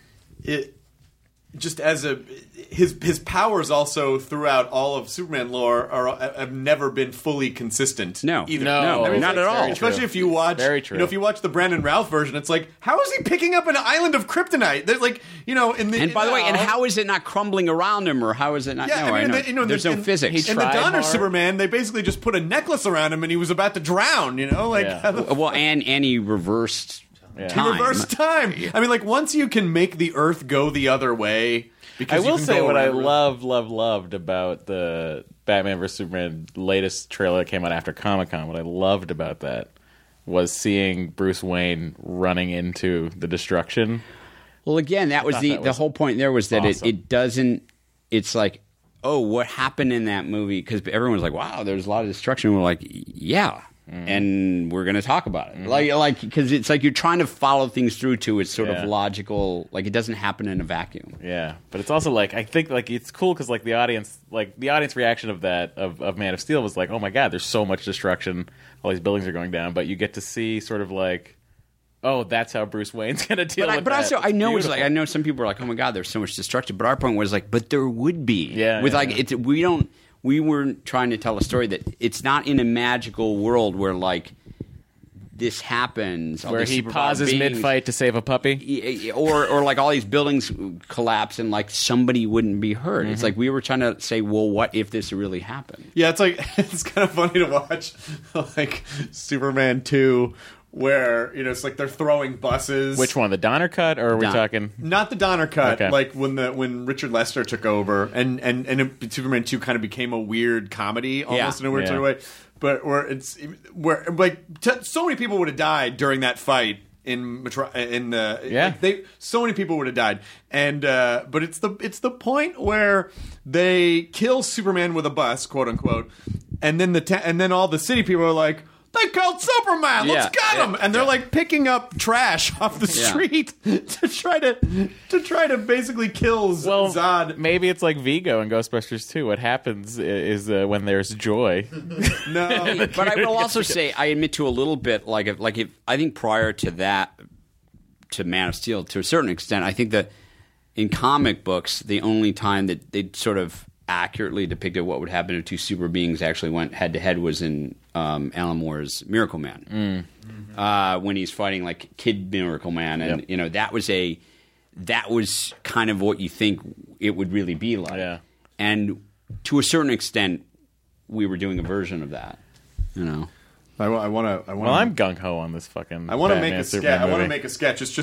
just as his powers also throughout all of Superman lore have never been fully consistent. No. either. No, I mean, not at all. Especially if you watch, Very true. if you watch the Brandon Routh version, it's like, how is he picking up an island of kryptonite? There's like, And by the way, and how is it not crumbling around him, or how is it not? Yeah, no, I mean, I know. There's no physics. In the tried Donner hard. Superman, they basically just put a necklace around him and he was about to drown. Yeah. Well, and he reversed time. reverse time. I mean, like, once you can make the Earth go the other way, because I will you can say go what I around- loved about the Batman vs. Superman latest trailer that came out after Comic-Con. What I loved about that was seeing Bruce Wayne running into the destruction. Well, again, that was thought the that was whole point. There was that awesome. it doesn't. It's like, oh, what happened in that movie? Because everyone's like, wow, there's a lot of destruction. We're like, yeah. And we're going to talk about it, like because it's like you're trying to follow things through to its sort Yeah. of logical, like it doesn't happen in a vacuum. Yeah, but it's also like I think like it's cool because like the audience reaction of that of Man of Steel was like, oh my god, there's so much destruction, all these buildings are going down, but you get to see sort of like, oh, that's how Bruce Wayne's gonna deal with But that. also, I know it's Beautiful. like I know some people are like, oh my god, there's so much destruction. But our point was like, but there would be. Yeah, With yeah, like, yeah. it's we weren't trying to tell a story that it's not in a magical world where like this happens all where these he superpowered pauses beings- mid-fight to save a puppy. or like all these buildings collapse and like somebody wouldn't be hurt. It's like we were trying to say, well, what if this really happened? Yeah, it's like it's kind of funny to watch, like Superman 2, where it's like they're throwing buses. Which one, the Donner cut, or are we Don- talking? Not the Donner cut, Okay. like when Richard Lester took over, and Superman 2 kind of became a weird comedy, almost Yeah. in a weird Yeah. sort of way. But where so many people would have died during that fight Yeah. so many people would have died, and but it's the point where they kill Superman with a bus, quote unquote, and then all the city people are like, they killed Superman. Let's Yeah. get him, and they're like picking up trash off the Yeah. street to try to basically kill Well, Zod. maybe it's like Vigo in Ghostbusters 2. What happens is when there's joy. No, But I will also say, I admit to a little bit, if I think prior to that, to Man of Steel, to a certain extent, I think that in comic books, the only time that they sort of accurately depicted what would happen if two super beings actually went head to head was in Alan Moore's Miracle Man, when he's fighting like Kid Miracle Man, and Yep. that was kind of what you think it would really be like, Yeah. and to a certain extent, we were doing a version of that, I want to. Well, I'm gung ho on this fucking. I want to Batman make a sketch. Superman I want to movie. make a sketch. It's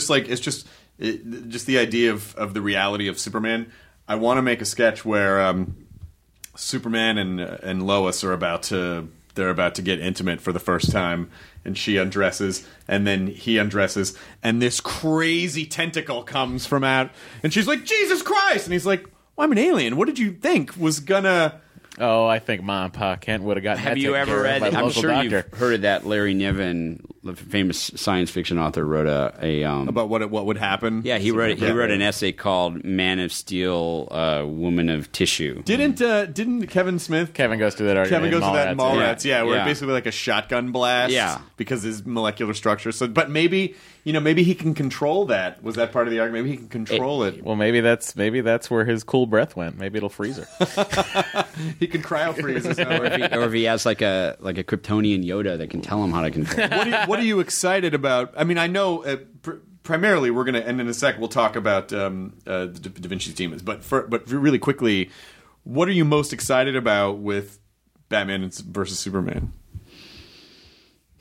just the idea of the reality of Superman. I want to make a sketch where Superman and Lois are about to get intimate for the first time, and she undresses, and then he undresses, and this crazy tentacle comes from out, and she's like, Jesus Christ, and he's like, well, I'm an alien. What did you think was gonna? Oh, I think Mom and Pa Kent would have gotten. Have that you taken ever care of read? by the I'm local sure doctor. you've heard of that. Larry Niven, the famous science fiction author, wrote a About what would happen? yeah. He wrote an essay called "Man of Steel, Woman of Tissue." Didn't Kevin Smith? Kevin goes through that argument. Kevin goes to that in Mallrats, Mallrats, yeah, where Yeah. basically like a shotgun blast, Yeah. because his molecular structure. So, but maybe he can control that. Was that part of the argument? Maybe he can control it. Well, maybe that's where his cool breath went. Maybe it'll freeze her. He can cryo freeze. or if he has like a Kryptonian Yoda that can tell him how to control. What are you excited about? I mean, I know primarily we're going to, and in a sec we'll talk about Da Vinci's Demons. But really quickly, what are you most excited about with Batman versus Superman?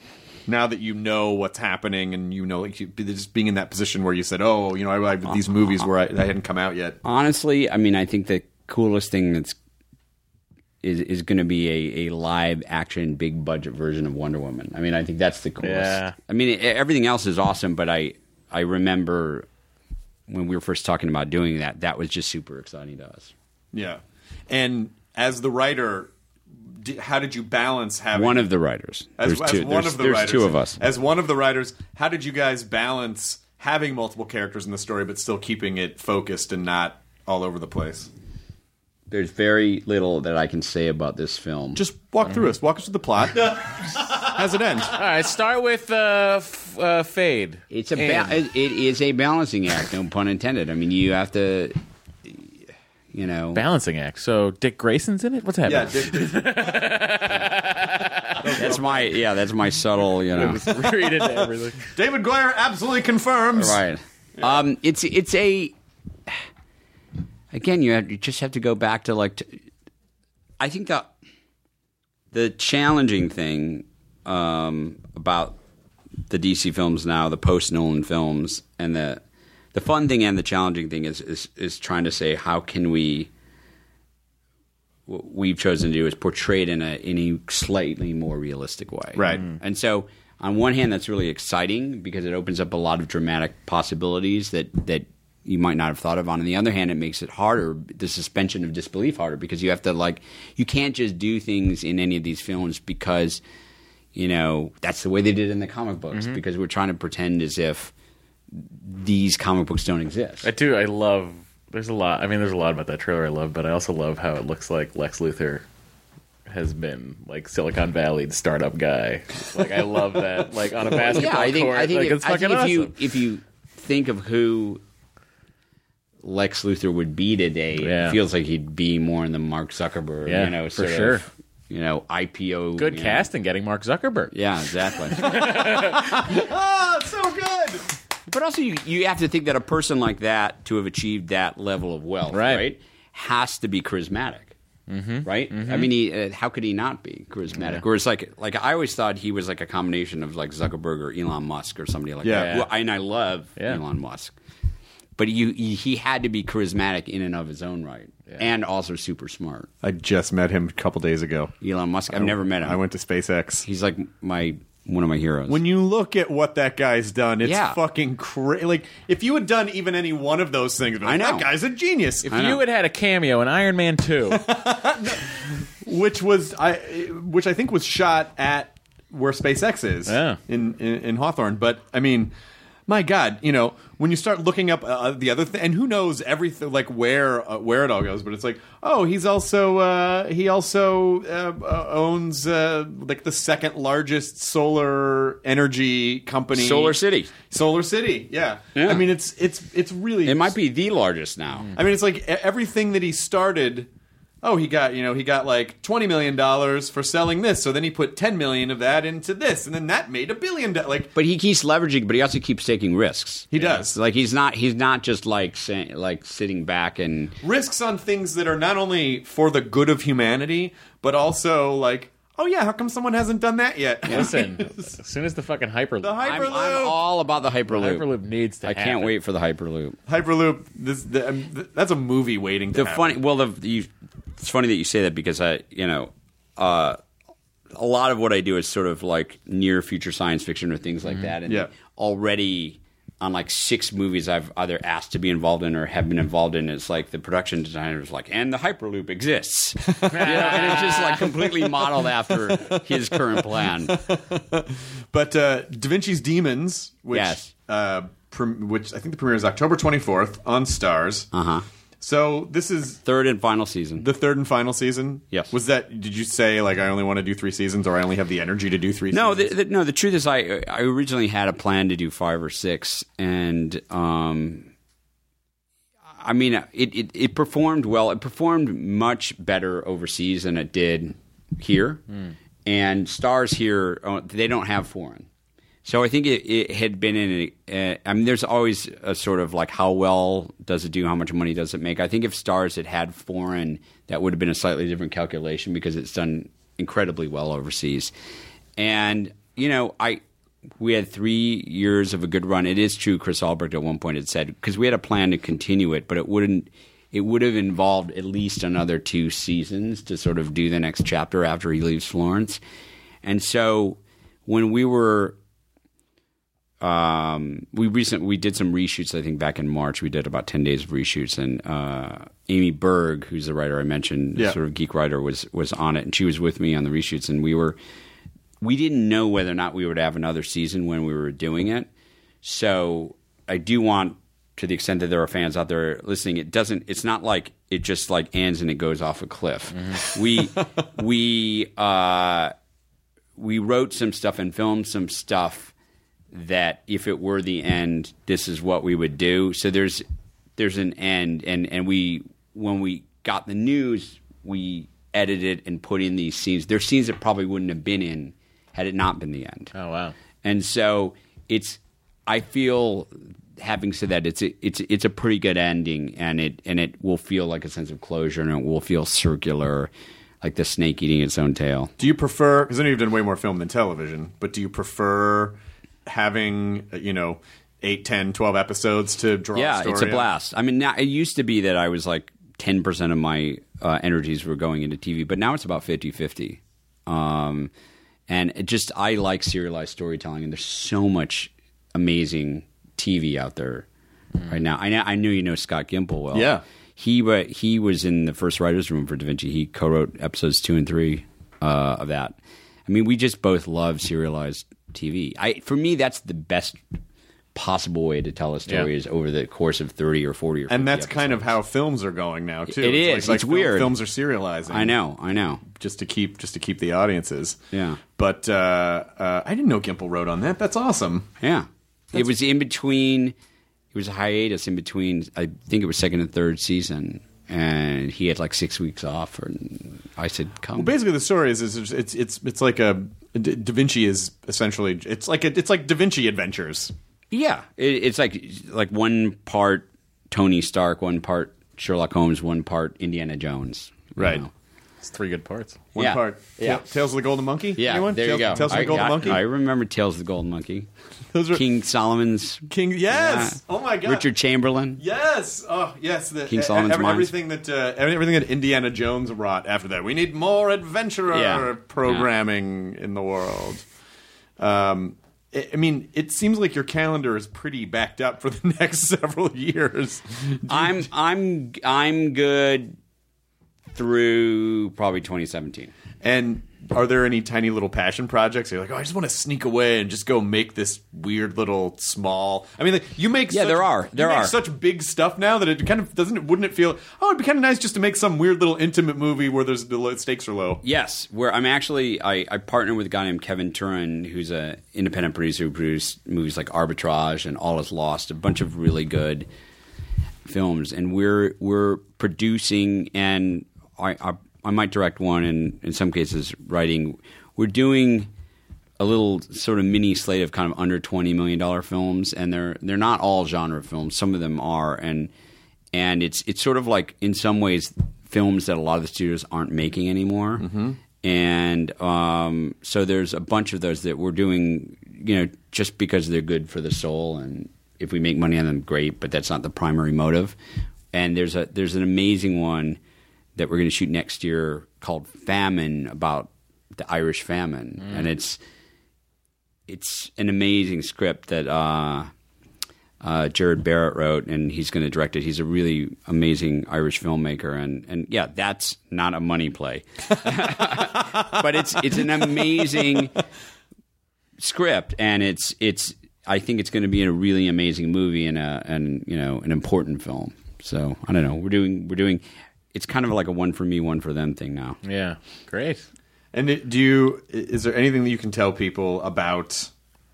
now that you know what's happening and you know, like, just being in that position where you said, oh, you know, I have these movies where I hadn't come out yet. Honestly, I mean, I think the coolest thing is going to be a live action big budget version of Wonder Woman. I mean, I think that's the coolest. Yeah. I mean, everything else is awesome, but I remember when we were first talking about doing that was just super exciting to us. Yeah. And as the writer, how did you balance having... One of the writers. There's two of us. As one of the writers, how did you guys balance having multiple characters in the story but still keeping it focused and not all over the place? There's very little that I can say about this film. Just walk through us. Walk us through the plot. How's it end? All right, start with Fade. It is a balancing act, no pun intended. I mean, you have to, you know... Balancing act. So Dick Grayson's in it? What's happening? Yeah, That's my subtle, you know... Read into everything. David Goyer absolutely confirms. Right. It's a... Again, you just have to go back to I think the challenging thing about the DC films now, the post-Nolan films, and the fun thing and the challenging thing is trying to say how can what we've chosen to do is portray it in a slightly more realistic way, Right. And so on one hand, that's really exciting because it opens up a lot of dramatic possibilities that you might not have thought of. On the other hand, it makes it harder, the suspension of disbelief harder, because you have to you can't just do things in any of these films because, you know, that's the way they did it in the comic books, because we're trying to pretend as if these comic books don't exist. I love, there's a lot about that trailer I love, but I also love how it looks like Lex Luthor has been Silicon Valley startup guy. I love that. On a basketball court. It's fucking awesome. If you think of who Lex Luthor would be today, it feels like he'd be more in the Mark Zuckerberg, for sure. IPO. Good casting, getting Mark Zuckerberg. Yeah, exactly. Oh, so good. But also, you have to think that a person like that, to have achieved that level of wealth, right has to be charismatic. Right? I mean, how could he not be charismatic? Or it's like I always thought he was like a combination of Zuckerberg or Elon Musk or somebody like that. Well, and I love Elon Musk. But he had to be charismatic in and of his own right, and also super smart. I just met him a couple days ago. Elon Musk, I've never met him. I went to SpaceX. He's like one of my heroes. When you look at what that guy's done, it's fucking crazy. If you had done even any one of those things, I know. That guy's a genius. If you had a cameo in Iron Man 2. which I think was shot at where SpaceX is in Hawthorne. But, I mean... My God, when you start looking up the other thing, and who knows everything, where it all goes, but it's he also owns the second largest solar energy company, Solar City, yeah. I mean, it's really, it might be the largest now. I mean, it's everything that he started. Oh, he got $20 million for selling this, so then he put $10 million of that into this, and then that made $1 billion. But he keeps leveraging, but he also keeps taking risks. He does. He's not just sitting back and risks on things that are not only for the good of humanity, but also oh yeah, how come someone hasn't done that yet? Listen, as soon as the fucking Hyperloop, I'm all about the Hyperloop. Hyperloop needs to. I can't wait for the Hyperloop. Hyperloop. That's a movie waiting to happen. It's funny that you say that because a lot of what I do is sort of near future science fiction or things like that, and already on 6 movies I've either asked to be involved in or have been involved in, it's the production designer's and the Hyperloop exists, and it's just completely modeled after his current plan. But Da Vinci's Demons, which I think the premiere is October 24th on Starz. So this is third and final season. The third and final season? Yes. Did you say I only want to do 3 seasons, or I only have the energy to do 3 seasons? The truth is I originally had a plan to do 5 or 6, and I mean it performed well. It performed much better overseas than it did here. And Starz here, they don't have foreign. So I think it had been in I mean, there's always a sort of how well does it do, how much money does it make? I think if Starz had foreign, that would have been a slightly different calculation because it's done incredibly well overseas. And, we had 3 years of a good run. It is true. Chris Albrecht at one point had said, because we had a plan to continue it, but it would have involved at least another 2 seasons to sort of do the next chapter after he leaves Florence. And so when we were, we did some reshoots, I think back in March. We did about 10 days of reshoots, and Amy Berg, who's the writer I mentioned, sort of geek writer, was on it, and she was with me on the reshoots, and we didn't know whether or not we would have another season when we were doing it. So I do want, to the extent that there are fans out there listening, it's not like it just like ends and it goes off a cliff. Mm-hmm. We wrote some stuff and filmed some stuff that if it were the end, this is what we would do. So there's an end, and when we got the news, we edited and put in these scenes. There's scenes that probably wouldn't have been in had it not been the end. Oh wow! And so I feel, having said that, it's a pretty good ending, and it will feel like a sense of closure, and it will feel circular, like the snake eating its own tail. Do you prefer? Because I know you've done way more film than television, but do you prefer having 8, 10, 12 episodes to draw? Yeah, a story it's a blast. I mean, now, it used to be that I was like 10% of my energies were going into TV, but now it's about 50-50. And I like serialized storytelling, and there's so much amazing TV out there right now. I knew you know Scott Gimple well. Yeah. He was in the first writer's room for Da Vinci. He co-wrote episodes 2 and 3 of that. I mean, we just both love serialized TV. For me, that's the best possible way to tell a story is over the course of 30 or 40 or 50 And that's episodes. kind of how films are going now too. It is. It's weird. Films are serializing. I know. Just to keep the audiences. Yeah. But I didn't know Gimple wrote on that. That's awesome. Yeah. It was in between. It was a hiatus in between. I think it was second and third season, and he had like 6 weeks off. And I said, "Come." Well, basically, the story is it's like a Da Vinci is essentially it's like Da Vinci Adventures. Yeah, it's like one part Tony Stark, one part Sherlock Holmes, one part Indiana Jones. Right. Know? It's 3 good parts. One part. Yeah. Tales of the Golden Monkey? Yeah, Anyone? there you go. Tales of the Golden Monkey? I remember Tales of the Golden Monkey. Those are King Solomon's. King. Yes. Yeah. Oh my God. Richard Chamberlain. Yes. Oh yes. King Solomon's Mines. Everything that Indiana Jones wrought after that. We need more adventurer programming in the world. I mean, it seems like your calendar is pretty backed up for the next several years. I'm good through probably 2017. And are there any tiny little passion projects? You're like, I just want to sneak away and just go make this weird little small. I mean, like, you make there are such big wouldn't it feel? Oh, it'd be kind of nice just to make some weird little intimate movie where the stakes are low. Yes, where I'm actually I partner with a guy named Kevin Turin, who's an independent producer who produced movies like Arbitrage and All Is Lost, a bunch of really good films, and we're producing, and I might direct one, and in some cases writing. We're doing a little sort of mini slate of kind of under $20 million films, and they're not all genre films. Some of them are, and it's sort of like, in some ways, films that a lot of the studios aren't making anymore. Mm-hmm. And so there's a bunch of those that we're doing, just because they're good for the soul, and if we make money on them, great. But that's not the primary motive. And there's an amazing one that we're going to shoot next year called Famine, about the Irish famine. And it's an amazing script that Jared Barrett wrote, and he's going to direct it. He's a really amazing Irish filmmaker, and yeah, that's not a money play. But it's an amazing script, and I think it's going to be a really amazing movie and an important film. So I don't know. We're doing. It's kind of like a one for me, one for them thing now. Yeah, great. And is there anything that you can tell people about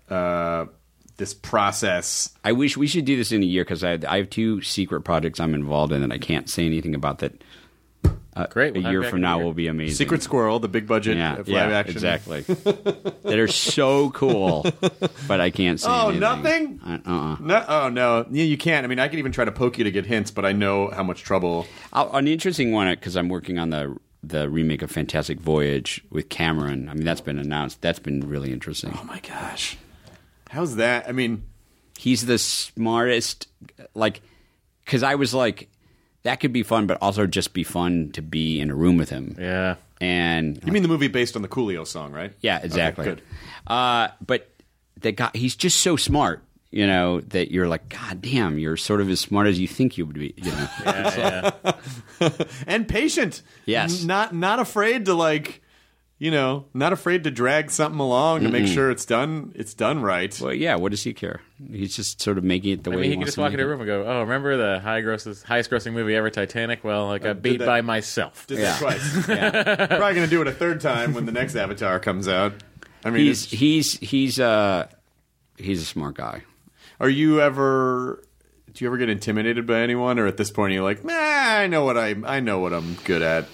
this process? I wish we should do this in a year, because I have 2 secret projects I'm involved in that I can't say anything about. That great. A year from now will be amazing. Secret Squirrel, the big budget live action. Exactly. That are so cool, but I can't say anything. Nothing? No, oh, no. Yeah, you can't. I mean, I could even try to poke you to get hints, but I know how much trouble. An interesting one, because I'm working on the remake of Fantastic Voyage with Cameron. I mean, that's been announced. That's been really interesting. Oh, my gosh. How's that? I mean, He's the smartest, like, because I was like, that could be fun, but also just be fun to be in a room with him. Yeah. And you mean the movie based on the Coolio song, right? yeah, exactly. Okay, good. But the guy, he's just so smart, you know, that you're like, God damn, you're sort of as smart as you think you would be, you know. Yeah. And patient. Yes. Not afraid to, like, you know, not afraid to drag something along to make sure it's done right. Well, yeah, what does he care? He's just sort of making it the I way mean, he he could wants just to walk make into a it. room and go, "Oh, remember the highest grossing movie ever, Titanic? Well, I got beat that- by myself." Did that twice. Probably going to do it a third time when the next Avatar comes out. I mean, He's a smart guy. do you ever get intimidated by anyone, or at this point you're like, I know what I'm good at?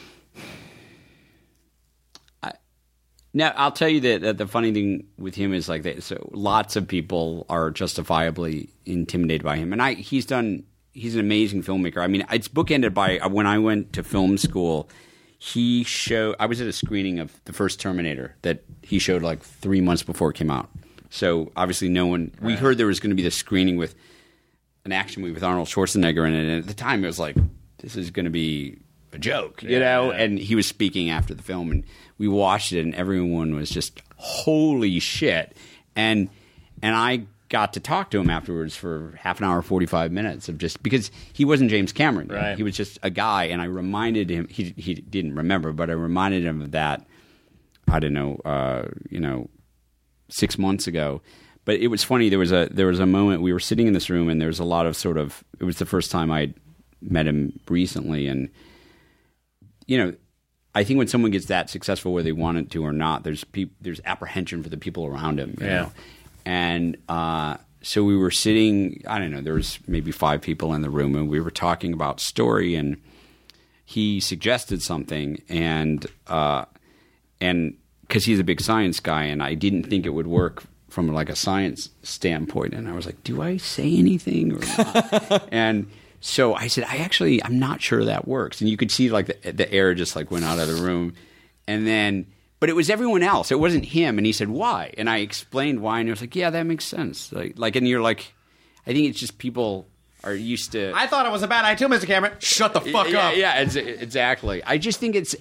Now, I'll tell you that the funny thing with him is like that. So lots of people are justifiably intimidated by him, and he's an amazing filmmaker. I mean, it's bookended by when I went to film school. I was at a screening of the first Terminator that he showed like 3 months before it came out. So obviously, we heard there was going to be this screening with an action movie with Arnold Schwarzenegger in it, and at the time it was like, this is going to be a joke, you know? Yeah. And he was speaking after the film, and we watched it, and everyone was just, holy shit. And I got to talk to him afterwards for half an hour, 45 minutes of just, because he wasn't James Cameron. Right. He was just a guy, and I reminded him, he didn't remember, but I reminded him of that, I don't know, 6 months ago. But it was funny, there was a moment, we were sitting in this room, and there was a lot of sort of, it was the first time I'd met him recently, and you know, I think when someone gets that successful, whether they want it to or not, there's apprehension for the people around him. You know? And so we were sitting. I don't know. There was maybe 5 people in the room, and we were talking about story. And he suggested something, and because he's a big science guy, and I didn't think it would work from like a science standpoint. And I was like, do I say anything or not? And so I said, I'm not sure that works. And you could see like the air just like went out of the room. And then, but it was everyone else. It wasn't him. And he said, why? And I explained why. And he was like, yeah, that makes sense. Like, and you're like, I think it's just people are used to. I thought it was a bad idea too, Mr. Cameron. Shut the fuck up. Yeah, exactly. I just think it's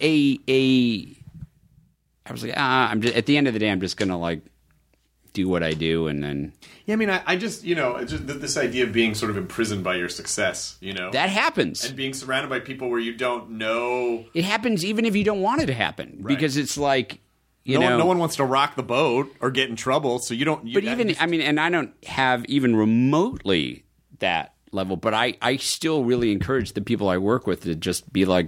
I was like, I'm just, at the end of the day, I'm just going to like do what I do, and then yeah, I mean, I just, you know, just this idea of being sort of imprisoned by your success, you know, that happens, and being surrounded by people where you don't know. It happens even if you don't want it to happen, right. Because it's like no one wants to rock the boat or get in trouble, so you don't. But I mean, and I don't have even remotely that level, but I still really encourage the people I work with to just be like,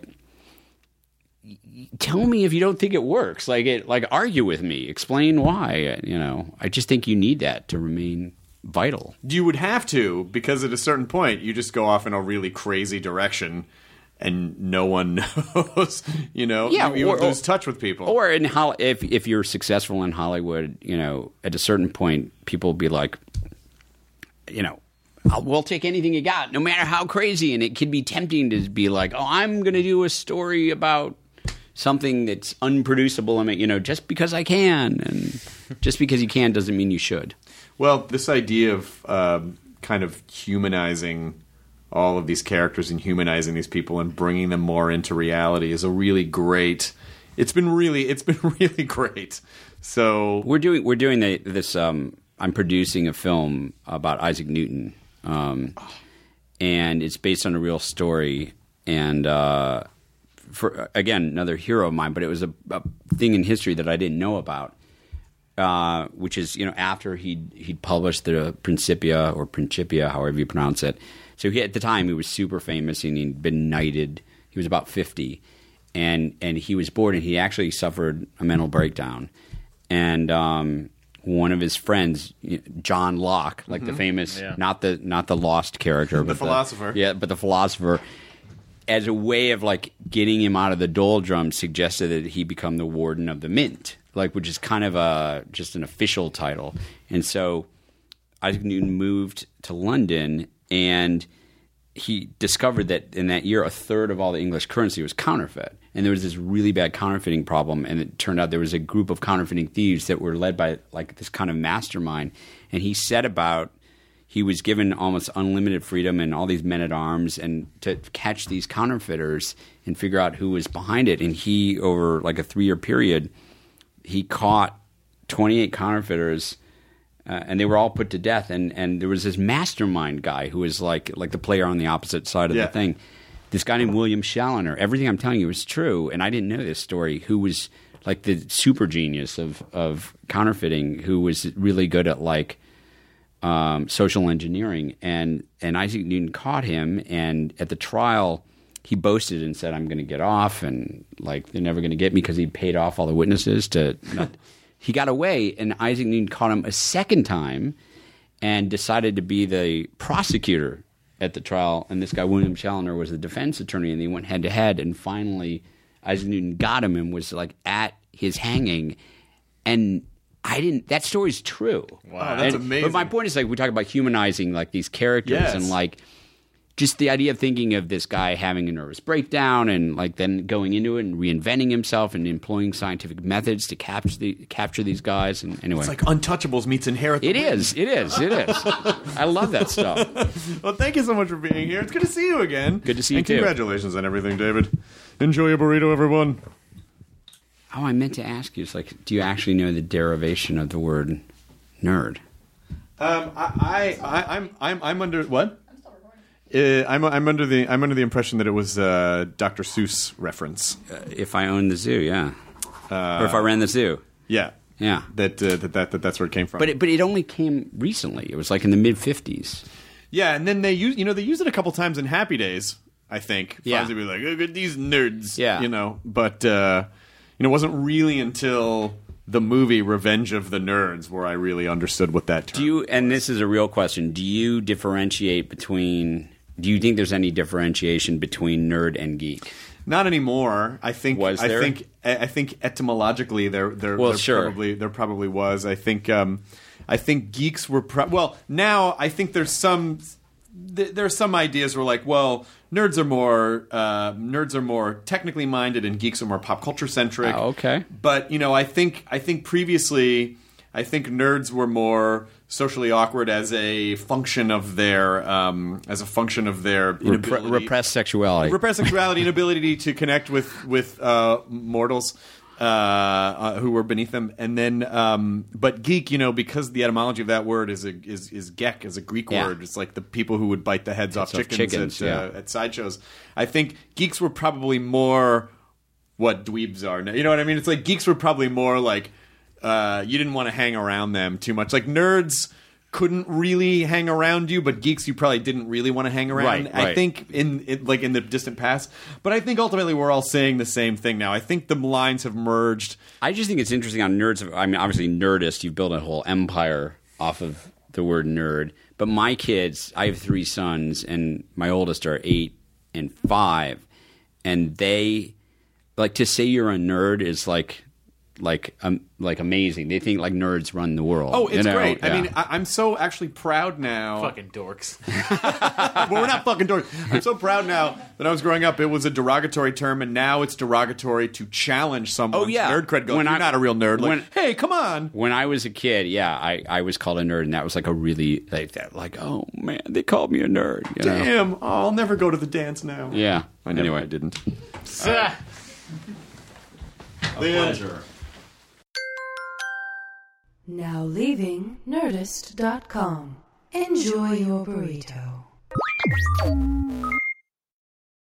tell me if you don't think it works. Like argue with me, explain why. You know, I just think you need that to remain vital. You would have to, because at a certain point, you just go off in a really crazy direction, and no one knows. You know, yeah, you lose touch with people. Or if you're successful in Hollywood, you know, at a certain point, people will be like, you know, we'll take anything you got, no matter how crazy. And it can be tempting to be like, oh, I'm going to do a story about something that's unproducible. I mean, you know, just because I can, and just because you can doesn't mean you should. Well, this idea of kind of humanizing all of these characters and humanizing these people and bringing them more into reality is a really great. It's been really great. So we're doing this. I'm producing a film about Isaac Newton, and it's based on a real story. And for again, another hero of mine, but it was a thing in history that I didn't know about, which is, you know, after he'd published the Principia, however you pronounce it. So at the time he was super famous and he'd been knighted. He was about 50, and he was bored, and he actually suffered a mental breakdown. And one of his friends, John Locke, like the famous, not the lost character, but the philosopher. But the philosopher, as a way of like getting him out of the doldrums, suggested that he become the warden of the mint, like, which is kind of just an official title. And so Isaac Newton moved to London, and he discovered that in that year, a third of all the English currency was counterfeit. and there was this really bad counterfeiting problem, and it turned out there was a group of counterfeiting thieves that were led by like this kind of mastermind, and he was given almost unlimited freedom and all these men-at-arms and to catch these counterfeiters and figure out who was behind it. And he, over like a 3-year period, he caught 28 counterfeiters, and they were all put to death. And there was this mastermind guy who was like the player on the opposite side of the thing. This guy named William Chaloner. Everything I'm telling you is true, and I didn't know this story, who was like the super genius of counterfeiting, who was really good at like social engineering, and Isaac Newton caught him, and at the trial he boasted and said, "I'm going to get off, and like they're never going to get me," because he'd paid off all the witnesses to. He got away, and Isaac Newton caught him a second time, and decided to be the prosecutor at the trial. And this guy William Chaloner was the defense attorney, and they went head to head, and finally Isaac Newton got him and was like at his hanging, and. That story's true. Wow, that's amazing. But my point is, like, we talk about humanizing, like, these characters and, like, just the idea of thinking of this guy having a nervous breakdown and, like, then going into it and reinventing himself and employing scientific methods to capture these guys. And anyway. It's like Untouchables meets Inherit the Wind. It is. I love that stuff. Well, thank you so much for being here. It's good to see you again. Good to see you, too. Congratulations on everything, David. Enjoy your burrito, everyone. Oh, I meant to ask you. It's like, do you actually know the derivation of the word nerd? I'm under what? I'm under the impression that it was Dr. Seuss reference. If I owned the zoo, yeah, or if I ran the zoo, yeah. That's where it came from. But it only came recently. It was like in the mid-50s. Yeah, and then they used it a couple times in Happy Days. I think. Yeah. Fonzie would be like, "Look at these nerds." Yeah. But. It wasn't really until the movie Revenge of the Nerds where I really understood what that term was. And this is a real question, do you differentiate between – do you think there's any differentiation between nerd and geek? Not anymore. I think was there? I think etymologically there probably was. I think geeks were now I think there's some ideas where like, well, nerds are more technically minded and geeks are more pop culture centric. Oh, okay. But I think previously nerds were more socially awkward as a function of their inability, repressed sexuality, inability to connect with mortals. Who were beneath them, and then, but geek, because the etymology of that word is gek, is a Greek word. It's like the people who would bite the heads off chickens at sideshows. I think geeks were probably more what dweebs are. You know what I mean? It's like geeks were probably more like you didn't want to hang around them too much. Like nerds couldn't really hang around you, but geeks you probably didn't really want to hang around. Right. I think in the distant past, but I think ultimately we're all saying the same thing now. I think the lines have merged. I just think it's interesting on nerds. I mean, obviously Nerdist, you've built a whole empire off of the word nerd. But my kids, I have 3 sons, and my oldest are 8 and 5, and they like to say you're a nerd is like amazing. They think like nerds run the world. Oh, it's great. Yeah. I mean, I'm so actually proud now. Fucking dorks. Well, we're not fucking dorks. I'm so proud now that I was growing up, it was a derogatory term, and now it's derogatory to challenge someone's nerd cred. You're not a real nerd. Hey, come on. When I was a kid, I was called a nerd, and that was like a really like oh man, they called me a nerd. Damn, I'll never go to the dance now. Yeah. I didn't. A pleasure. Now leaving Nerdist.com. Enjoy your burrito.